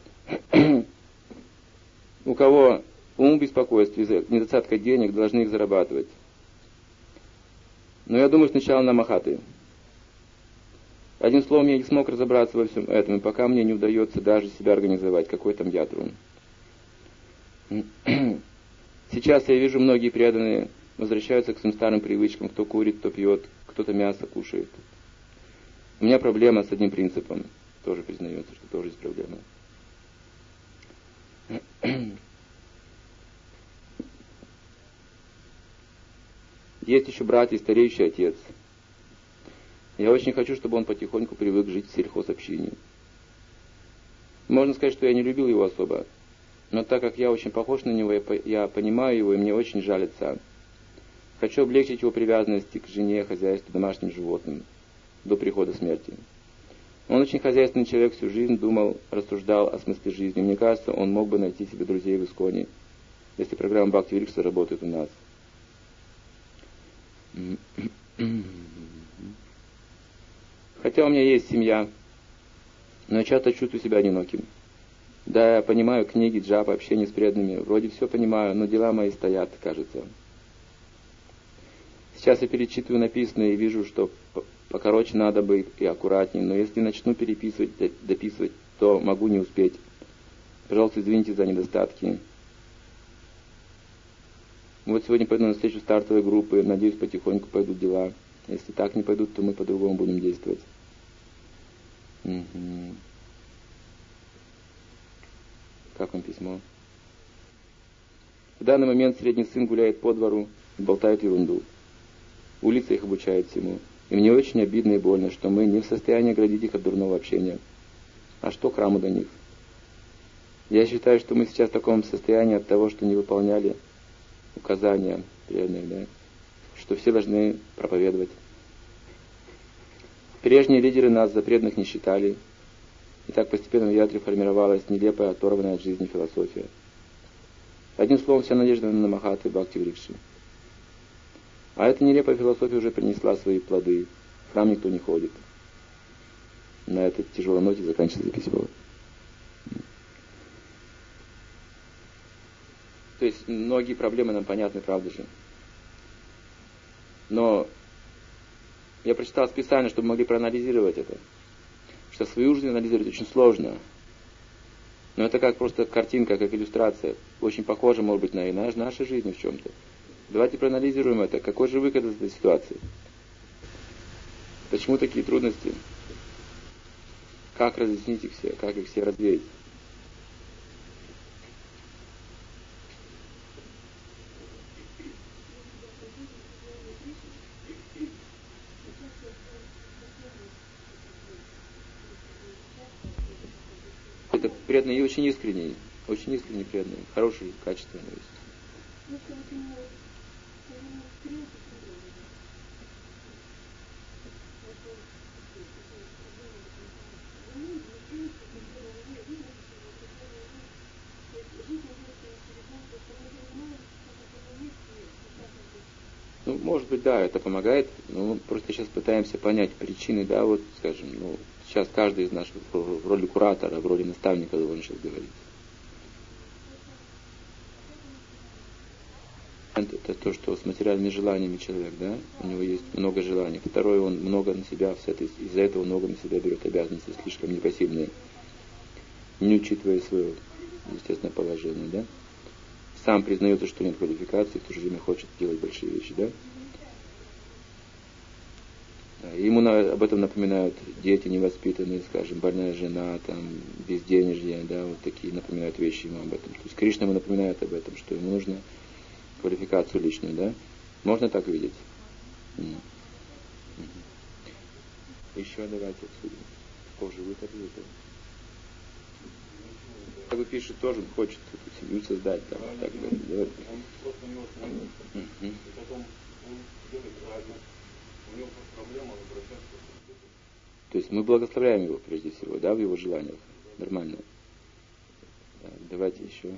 У кого ум беспокойств из-за недостатка денег, должны их зарабатывать. Но я думаю сначала на махаты. Одним словом, я не смог разобраться во всем этом, и пока мне не удается даже себя организовать, какой там ятру. Сейчас я вижу, многие преданные возвращаются к своим старым привычкам, кто курит, кто пьет, кто-то мясо кушает. У меня проблема с одним принципом. Тоже признается, что тоже есть проблема. Есть еще брат и стареющий отец. Я очень хочу, чтобы он потихоньку привык жить в сельхозобщине. Можно сказать, что я не любил его особо, но так как я очень похож на него, я понимаю его, и мне очень жаль отца. Хочу облегчить его привязанности к жене, хозяйству, домашним животным до прихода смерти. Он очень хозяйственный человек, всю жизнь думал, рассуждал о смысле жизни. Мне кажется, он мог бы найти себе друзей в Исконе, если программа Бхакти Врикша работает у нас. Хотя у меня есть семья, но я часто чувствую себя одиноким. Да, я понимаю книги, джапа, общение с преданными, вроде все понимаю, но дела мои стоят, кажется. Сейчас я перечитываю написанное и вижу, что покороче надо бы и аккуратнее, но если начну переписывать, дописывать, то могу не успеть. Пожалуйста, извините за недостатки. Вот сегодня пойду на встречу стартовой группы, надеюсь, потихоньку пойдут дела. Если так не пойдут, то мы по-другому будем действовать. Угу. Как вам письмо? В данный момент средний сын гуляет по двору и болтает ерунду. Улица их обучает всему. И мне очень обидно и больно, что мы не в состоянии оградить их от дурного общения. А что к храму до них? Я считаю, что мы сейчас в таком состоянии от того, что не выполняли указания преданных, да? Что все должны проповедовать. Прежние лидеры нас за преданных не считали. И так постепенно в ядре формировалась нелепая, оторванная от жизни философия. Одним словом, вся надежда на Махаты и Бхакти Врикши. А эта нелепая философия уже принесла свои плоды. В храм никто не ходит. На этой тяжелой ноте заканчивается письмо. То есть многие проблемы нам понятны, правда же. Но я прочитал специально, чтобы могли проанализировать это. Что свою жизнь анализировать очень сложно. Но это как просто картинка, как иллюстрация. Очень похожа, может быть, на нашей жизни в чем-то. Давайте проанализируем это. Какой же выход из этой ситуации? Почему такие трудности? Как разъяснить их все? Как их все развеять? Это преданный и очень искренний преданный, хороший, качественный. Ну, может быть, да, это помогает, но мы просто сейчас пытаемся понять причины, да, вот, скажем, сейчас каждый из нас в роли куратора, в роли наставника должен сейчас говорить. Это то, что с материальными желаниями человек, да, у него есть много желаний. Второе, он много на себя, из-за этого много на себя берет обязанности, слишком непосильные, не учитывая свое естественное положение, да. Сам признается, что нет квалификации, в то же время хочет делать большие вещи, да. Ему об этом напоминают дети невоспитанные, скажем, больная жена, там, безденежье, да, вот такие напоминают вещи ему об этом. То есть Кришна ему напоминает об этом, что ему нужно квалификацию личную, да. Можно так видеть? Еще давайте обсудим. Позже выход. Как бы пишет, тоже он хочет эту семью создать, там, так говорит. То есть мы благословляем его прежде всего, да, в его желаниях. Нормально. Так, давайте еще.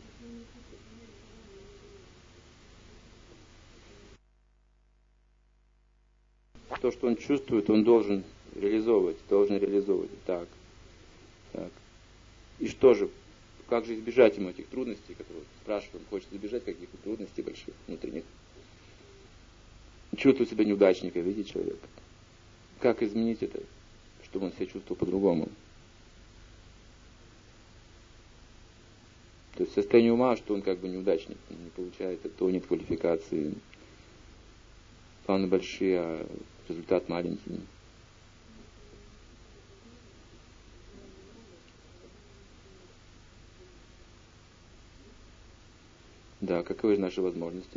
То, что он чувствует, он должен реализовывать. Так. И что же? Как же избежать ему этих трудностей, которые спрашивают, он хочет избежать каких-то трудностей больших, внутренних. Чувствует себя неудачником, видите, человек. Как изменить это, чтобы он себя чувствовал по-другому? То есть состояние ума, что он как бы неудачник, он не получает, то нет квалификации, планы большие, а результат маленький. Да, каковы же наши возможности?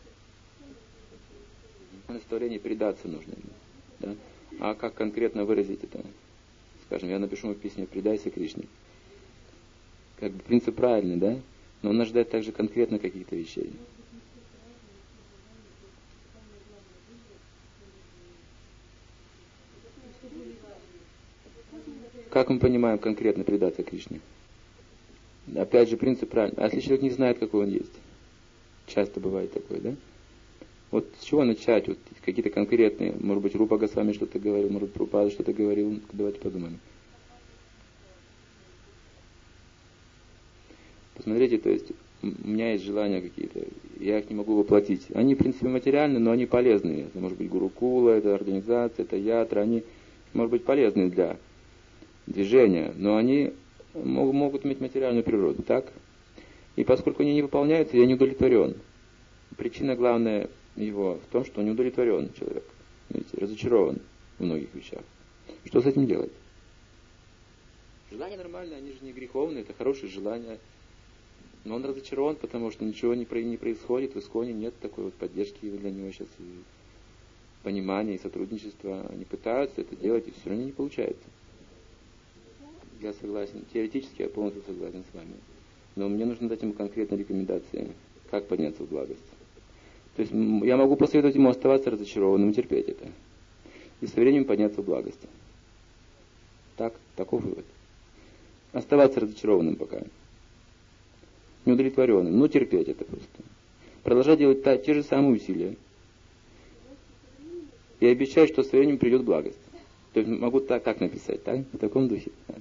Наставление предаться нужно. Да? А как конкретно выразить это? Скажем, я напишу в письме «Предайся Кришне». Как бы принцип правильный, да? Но он ожидает также конкретно каких-то вещей. Как мы понимаем конкретно предаться Кришне? Опять же, принцип правильный. А если человек не знает, какой он есть? Часто бывает такое, да? Вот с чего начать? Вот какие-то конкретные, может быть, Рупа Госвами что-то говорил, может быть, Прабхупада что-то говорил. Давайте подумаем. Посмотрите, то есть у меня есть желания какие-то, я их не могу воплотить. Они, в принципе, материальны, но они полезные. Это может быть Гурукула, это организация, это ятра, они, может быть, полезны для движения, но они могут иметь материальную природу, так? И поскольку они не выполняются, я не удовлетворен. Причина главная его в том, что он не удовлетворен человек. Видите, разочарован в многих вещах. Что с этим делать? Желания нормальные, они же не греховные, это хорошие желания. Но он разочарован, потому что ничего не происходит, в Исконе нет такой вот поддержки для него сейчас, и понимания, и сотрудничества. Они пытаются это делать, и все равно не получается. Я согласен, теоретически я полностью согласен с вами. Но мне нужно дать ему конкретные рекомендации, как подняться в благость. То есть я могу посоветовать ему оставаться разочарованным и терпеть это. И со временем подняться в благости. Таков вывод. Оставаться разочарованным пока. Неудовлетворенным, но терпеть это просто. Продолжать делать те же самые усилия. И обещать, что со временем придет благость. То есть могу так написать, так? В таком духе. Да.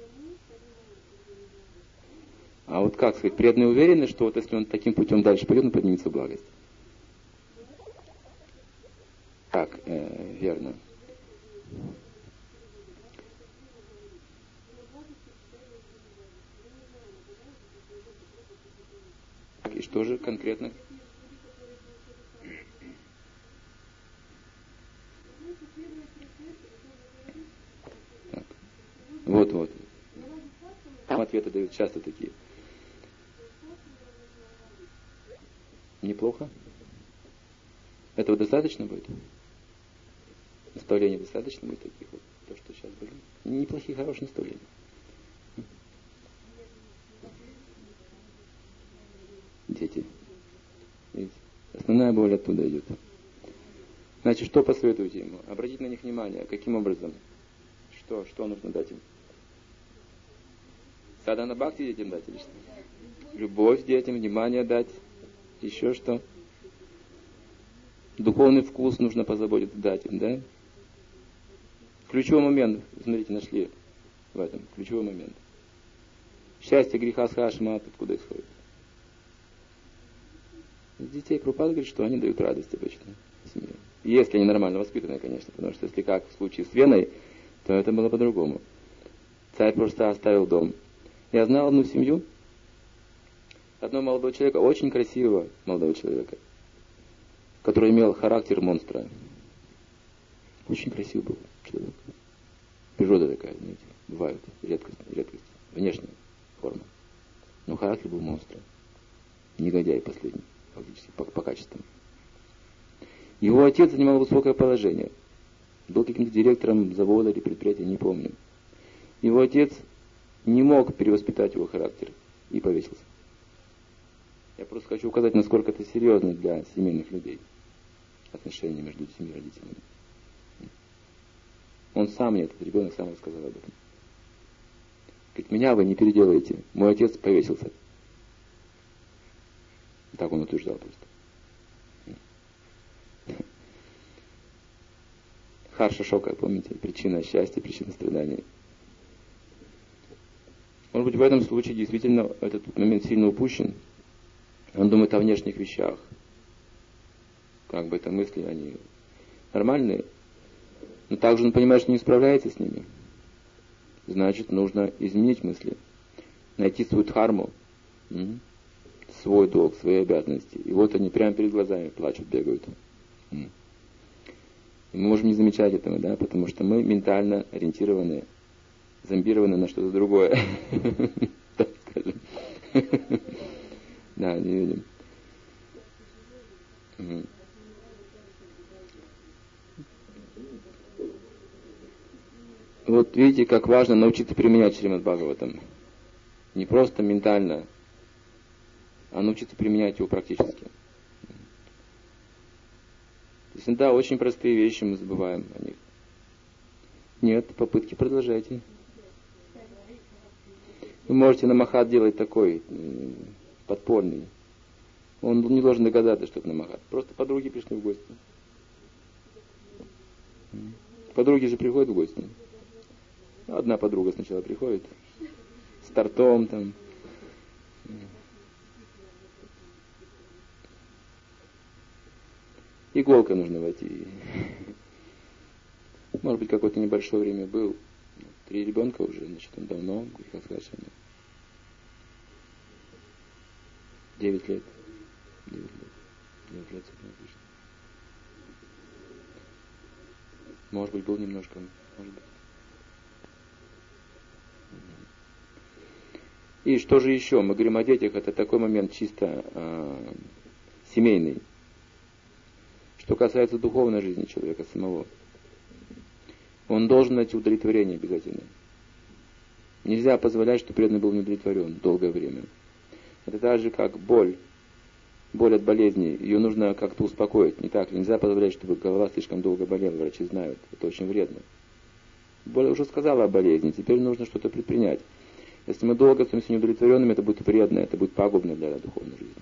А вот как сказать, преданные уверены, что вот если он таким путем дальше пойдет, он поднимется в благость. Так, верно. И что же конкретно? Так. Вот. Там ответы дают часто такие. Неплохо? Этого достаточно будет? Наставлений достаточно будет таких вот, то, что сейчас были? Неплохие, хорошие наставления. Дети. Видите? Основная боль оттуда идет. Значит, что посоветуете ему? Обратить на них внимание. Каким образом? Что нужно дать им? Садхана бхакти детям дать или что? Любовь детям, внимание дать. Еще что? Духовный вкус нужно позаботиться дать им, да? Ключевой момент, смотрите, нашли в этом. Ключевой момент. Счастье греха схашма откуда исходит? Детей Прабхупада говорит, что они дают радость обычно семье. Если они нормально воспитаны, конечно. Потому что если как в случае с Веной, то это было по-другому. Царь просто оставил дом. Я знал одну семью, одного молодого человека, очень красивого молодого человека, который имел характер монстра. Очень красивый был человек. Природа такая, знаете, бывают, редкость, внешняя форма. Но характер был монстра. Негодяй последний, фактически, по качествам. Его отец занимал высокое положение. Был каким-то директором завода или предприятия, не помню. Его отец не мог перевоспитать его характер и повесился. Я просто хочу указать, насколько это серьезно для семейных людей. Отношения между детьми и родителями. Он сам мне, этот ребенок, сам рассказал об этом. Говорит, меня вы не переделаете. Мой отец повесился. Так он утверждал просто. Харша шока, помните? Причина счастья, причина страданий. Может быть, в этом случае действительно этот момент сильно упущен. Он думает о внешних вещах. Как бы это мысли, они нормальные. Но также он понимает, что не справляется с ними. Значит, нужно изменить мысли. Найти свою дхарму. Свой долг, свои обязанности. И вот они прямо перед глазами плачут, бегают. И мы можем не замечать этого, да, потому что мы ментально ориентированы, зомбированы на что-то другое. Так скажем. Да, не видим. Вот видите, как важно научиться применять Шримад Бхагаватам. Не просто ментально, а научиться применять его практически. То есть, да, очень простые вещи мы забываем о них. Нет, попытки продолжайте. Вы можете намахат делать такой, подпольный. Он не должен догадаться, что это намахат. Просто подруги пришли в гости. Подруги же приходят в гости. Одна подруга сначала приходит с тортом там. Иголкой нужно войти. Может быть, какое-то небольшое время был. 3 ребенка уже, значит, он давно в грехах схвачены. 9 лет. 9 лет. Или уже отцеплен от Кришны? Может быть, был немножко, может быть. И что же еще? Мы говорим о детях, это такой момент чисто семейный. Что касается духовной жизни человека самого, он должен найти удовлетворение обязательно. Нельзя позволять, чтобы преданный был неудовлетворен долгое время. Это так же, как боль. Боль от болезни. Ее нужно как-то успокоить. Не так ли? Нельзя позволять, чтобы голова слишком долго болела. Врачи знают. Это очень вредно. Боль уже сказала о болезни. Теперь нужно что-то предпринять. Если мы долго становимся неудовлетворенными, это будет вредно, это будет пагубно для духовной жизни.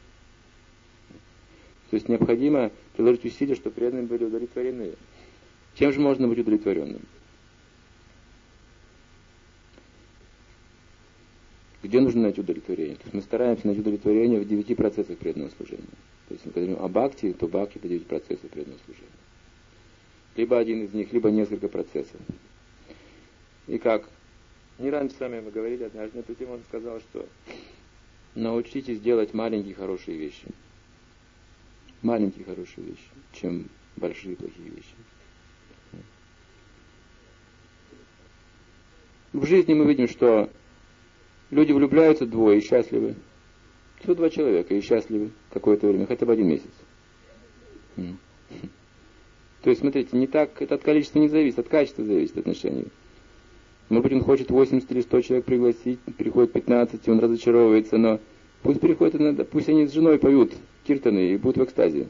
То есть необходимо приложить усилия, чтобы преданные были удовлетворены. Чем же можно быть удовлетворенным? Где нужно найти удовлетворение? То есть мы стараемся найти удовлетворение в 9 процессах преданного служения. То есть, если мы говорим о бхакти, то бхакти это 9 процессов преданного служения. Либо один из них, либо несколько процессов. И как? Не раньше с вами мы говорили однажды на эту тему, он сказал, что научитесь делать маленькие хорошие вещи. Маленькие хорошие вещи, чем большие плохие вещи. В жизни мы видим, что люди влюбляются двое и счастливы. Всего 2 человека и счастливы какое-то время, хотя бы 1 месяц. То есть, смотрите, не так, это от количества не зависит, от качества зависит отношений. Может быть, он хочет 80 или 100 человек пригласить, приходит 15, и он разочаровывается, но пусть приходят, пусть они с женой поют киртаны и будут в экстазе.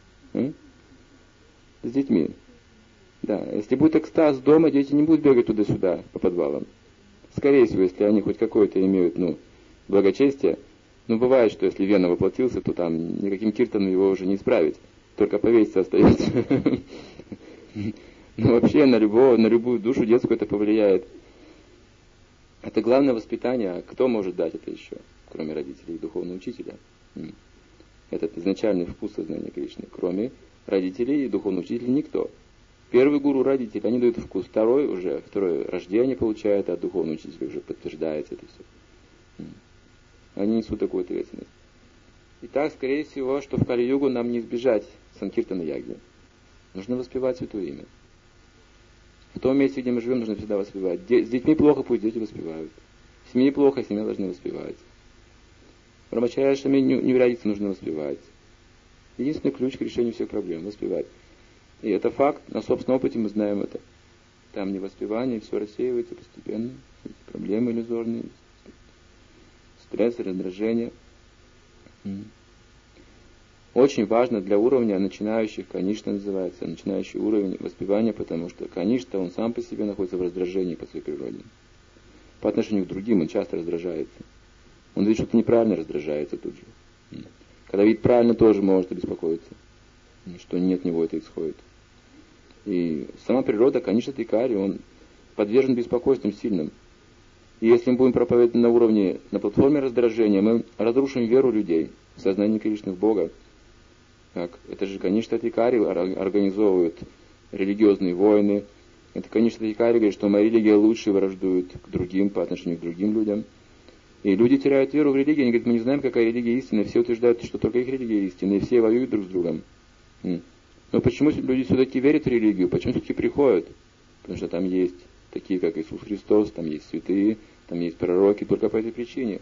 С детьми. Да, если будет экстаз дома, дети не будут бегать туда-сюда по подвалам. Скорее всего, если они хоть какое-то имеют, благочестие, бывает, что если Вена воплотился, то там никаким киртаном его уже не исправить. Только повеситься остается. Но вообще на любую душу детскую это повлияет. Это главное воспитание. А кто может дать это еще, кроме родителей и духовного учителя? Этот изначальный вкус сознания Кришны. Кроме родителей и духовного учителя никто. Первый гуру родители, они дают вкус. Второе рождение получает, а духовный учитель уже подтверждается это все. Они несут такую ответственность. Итак, скорее всего, что в Кали-югу нам не избежать санкиртана яги. Нужно воспевать святое имя. В том месте, где мы живем, нужно всегда воспевать. С детьми плохо, пусть дети воспевают. В семье плохо, семья должна воспевать. В Рамачарья-ашраме невероятно нужно воспевать. Единственный ключ к решению всех проблем – воспевать. И это факт, на собственном опыте мы знаем это. Там не воспевание, все рассеивается постепенно. Проблемы иллюзорные, стресс, раздражение. Очень важно для уровня начинающих, Каништа называется, начинающий уровень воспевания, потому что Каништа, он сам по себе находится в раздражении по своей природе. По отношению к другим он часто раздражается. Он видит, что-то неправильно, раздражается тут же. Когда видит правильно, тоже может обеспокоиться, что не от него это исходит. И сама природа, конечно, Трикари, он подвержен беспокойствам сильным. И если мы будем проповедовать на уровне, на платформе раздражения, мы разрушим веру людей в сознание Кришны, в Бога. Это же, конечно, Трикари организовывают религиозные войны. Это, конечно, Трикари говорит, что моя религия лучше, враждует к другим, по отношению к другим людям. И люди теряют веру в религию, они говорят, мы не знаем, какая религия истинная, все утверждают, что только их религия истинная, и все воюют друг с другом. Но почему люди все-таки верят в религию? Почему все-таки приходят? Потому что там есть такие, как Иисус Христос, там есть святые, там есть пророки, только по этой причине.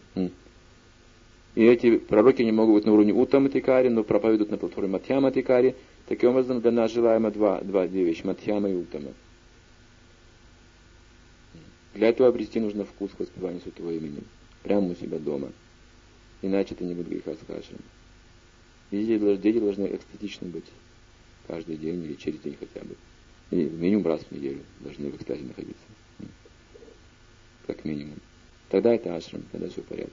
И эти пророки не могут быть на уровне Уттама Трикари, но проповедуют на платформе Мадхьяма Трикари. Таким образом, для нас желаемо две вещи, Мадхьяма и Уттама. Для этого обрести нужно вкус к воспеванию святого имени. Прямо у себя дома. Иначе это не будет греха с кашем. Дети должны экстатичны быть. Каждый день или через день хотя бы. И минимум раз в неделю должны в экстазе находиться. Как минимум. Тогда это ашрам, тогда все в порядке.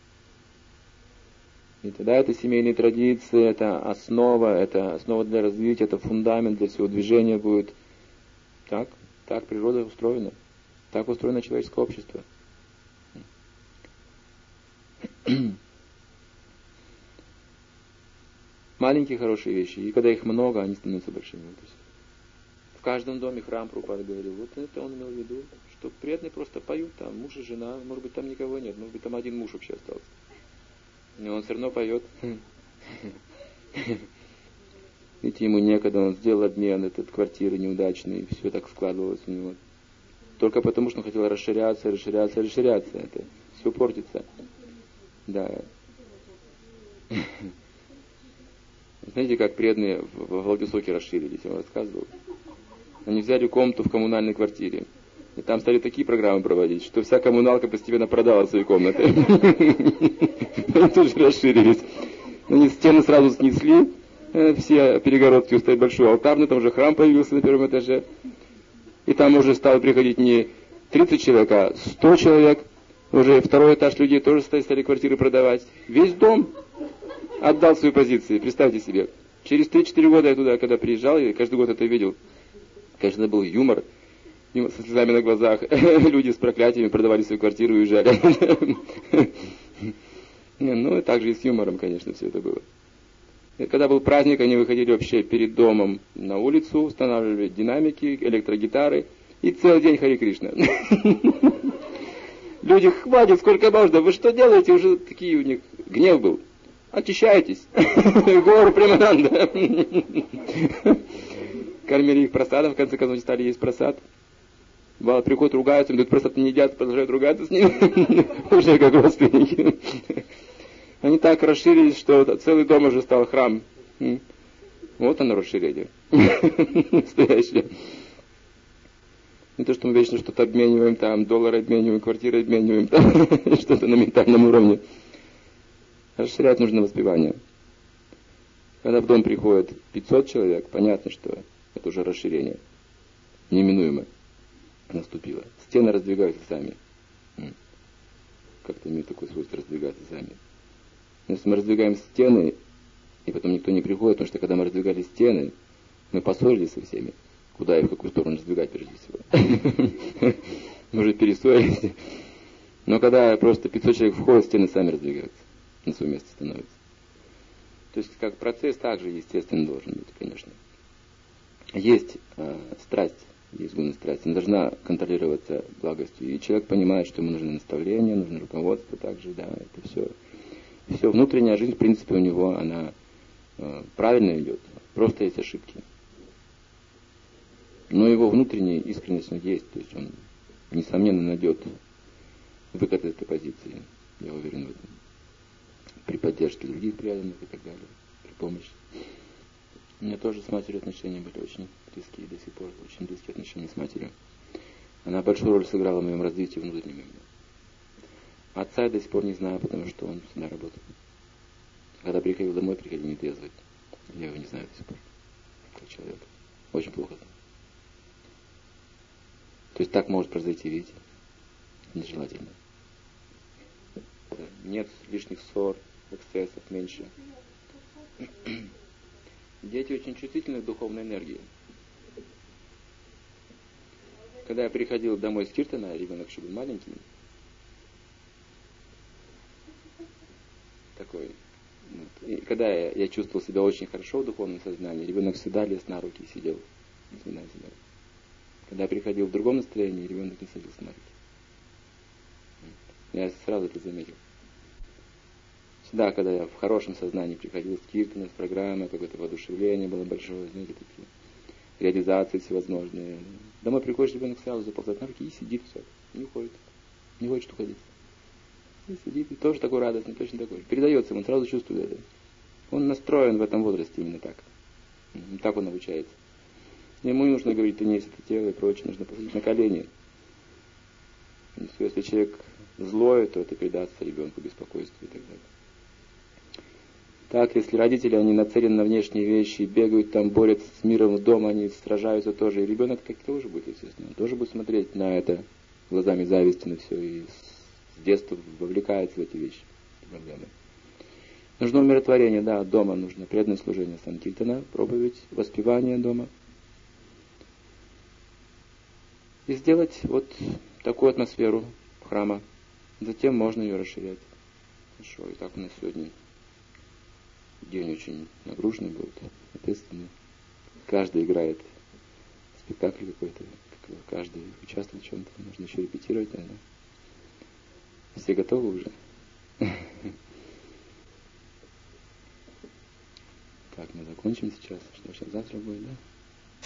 И тогда это семейные традиции, это основа для развития, это фундамент для всего движения будет. Так природа устроена. Так устроено человеческое общество. Маленькие хорошие вещи, и когда их много, они становятся большими. В каждом доме храм Прабхупада говорил, вот это он имел в виду, что преданные просто поют там, муж и жена, может быть там никого нет, может быть там один муж вообще остался. Но он все равно поет. Видите, ему некогда, он сделал обмен этот квартиры неудачный, и все так складывалось у него. Только потому, что он хотел расширяться. Это все портится. Да. Знаете, как преданные в Владивостоке расширились, я вам рассказывал. Они взяли комнату в коммунальной квартире. И там стали такие программы проводить, что вся коммуналка постепенно продала свои комнаты. Они тоже расширились. Они стены сразу снесли, все перегородки устоят, большой алтарный, там уже храм появился на первом этаже. И там уже стало приходить не 30 человек, а 100 человек. Уже второй этаж людей тоже стали квартиры продавать. Весь дом отдал свои позиции, представьте себе. Через 3-4 года я туда, когда приезжал, я каждый год это видел. Конечно, это был юмор. Со слезами на глазах. Люди с проклятиями продавали свою квартиру и уезжали. Ну, и также и с юмором, конечно, все это было. И когда был праздник, они выходили вообще перед домом на улицу, устанавливали динамики, электрогитары, и целый день Хари Кришна. Люди, хватит, сколько можно, вы что делаете? Уже такие у них гнев был. Очищайтесь. Гору Премананда. Кормили их просадом, в конце концов, стали есть просад. Бывало, приходят, ругаются, им дают просад, не едят, продолжают ругаться с ними. Уже как родственники. Они так расширились, что целый дом уже стал храм. Вот оно расширение. Настоящее. Не то, что мы вечно что-то обмениваем, там, доллары обмениваем, квартиры обмениваем, там, что-то на ментальном уровне. Расширять нужно воспевание. Когда в дом приходит 500 человек, понятно, что это уже расширение. Неминуемо наступило. Стены раздвигаются сами. Как-то имеют такое свойство раздвигаться сами. Но если мы раздвигаем стены, и потом никто не приходит, потому что когда мы раздвигали стены, мы поссорились со всеми. Куда и в какую сторону раздвигать прежде всего. Мы уже перессорились. Но когда просто 500 человек входят, стены сами раздвигаются. На свое место становятся. То есть как процесс также естественно должен быть, конечно. Есть страсть, есть гуна страсти. Она должна контролироваться благостью. И человек понимает, что ему нужно наставление, нужно руководство также, да, это все. Все, внутренняя жизнь, в принципе, у него, она правильно идет. Просто есть ошибки. Но его внутренняя искренность есть. То есть он, несомненно, найдет выход из этой позиции. Я уверен в этом. При поддержке других преданных и так далее. При помощи. У меня тоже с матерью отношения были очень близкие, до сих пор очень близкие отношения с матерью. Она большую роль сыграла в моем развитии внутреннем. Отца я до сих пор не знаю, потому что он всегда работал. Когда приходил домой, приходил нетрезвый. Я его не знаю до сих пор. Как человек. Очень плохо. То есть так может произойти, видите? Нежелательно. Нет лишних ссор, эксцессов, меньше. Дети очень чувствительны к духовной энергии. Когда я приходил домой с киртана, ребенок еще был маленький, такой. Вот. И когда я чувствовал себя очень хорошо в духовном сознании, ребенок всегда лез на руки и сидел. Когда я приходил в другом настроении, ребенок не садился на руки. Я сразу это заметил. Всегда, когда я в хорошем сознании приходил с киртаной, с программой, какое-то воодушевление было большое, знаете, такие реализации всевозможные. Домой приходишь, ребенок сразу заползает на руки и сидит, все, не уходит. Не хочет уходить. И сидит, и тоже такой радостный, точно такой. Передается ему, он сразу чувствует это. Он настроен в этом возрасте именно так. Так он обучается. Ему не нужно говорить, ты не есть это тело и прочее, нужно посадить на колени. Если человек злой, то это передастся ребенку, беспокойству и так далее. Так, если родители, они нацелены на внешние вещи, бегают там, борются с миром дома, они сражаются тоже, и ребенок так тоже будет, естественно, он тоже будет смотреть на это глазами зависти на все, и с детства вовлекается в эти вещи, проблемы. Нужно умиротворение, да, дома нужно преданное служение санкиртана, проповедь, воспевание дома. И сделать вот такую атмосферу храма. Затем можно ее расширять. Хорошо, и так у нас сегодня день очень нагруженный будет, ответственный. Каждый играет спектакль какой-то, каждый участвует в чем-то, нужно еще репетировать, наверное. Все готовы уже? Так, мы закончим сейчас. Что сейчас завтра будет, да?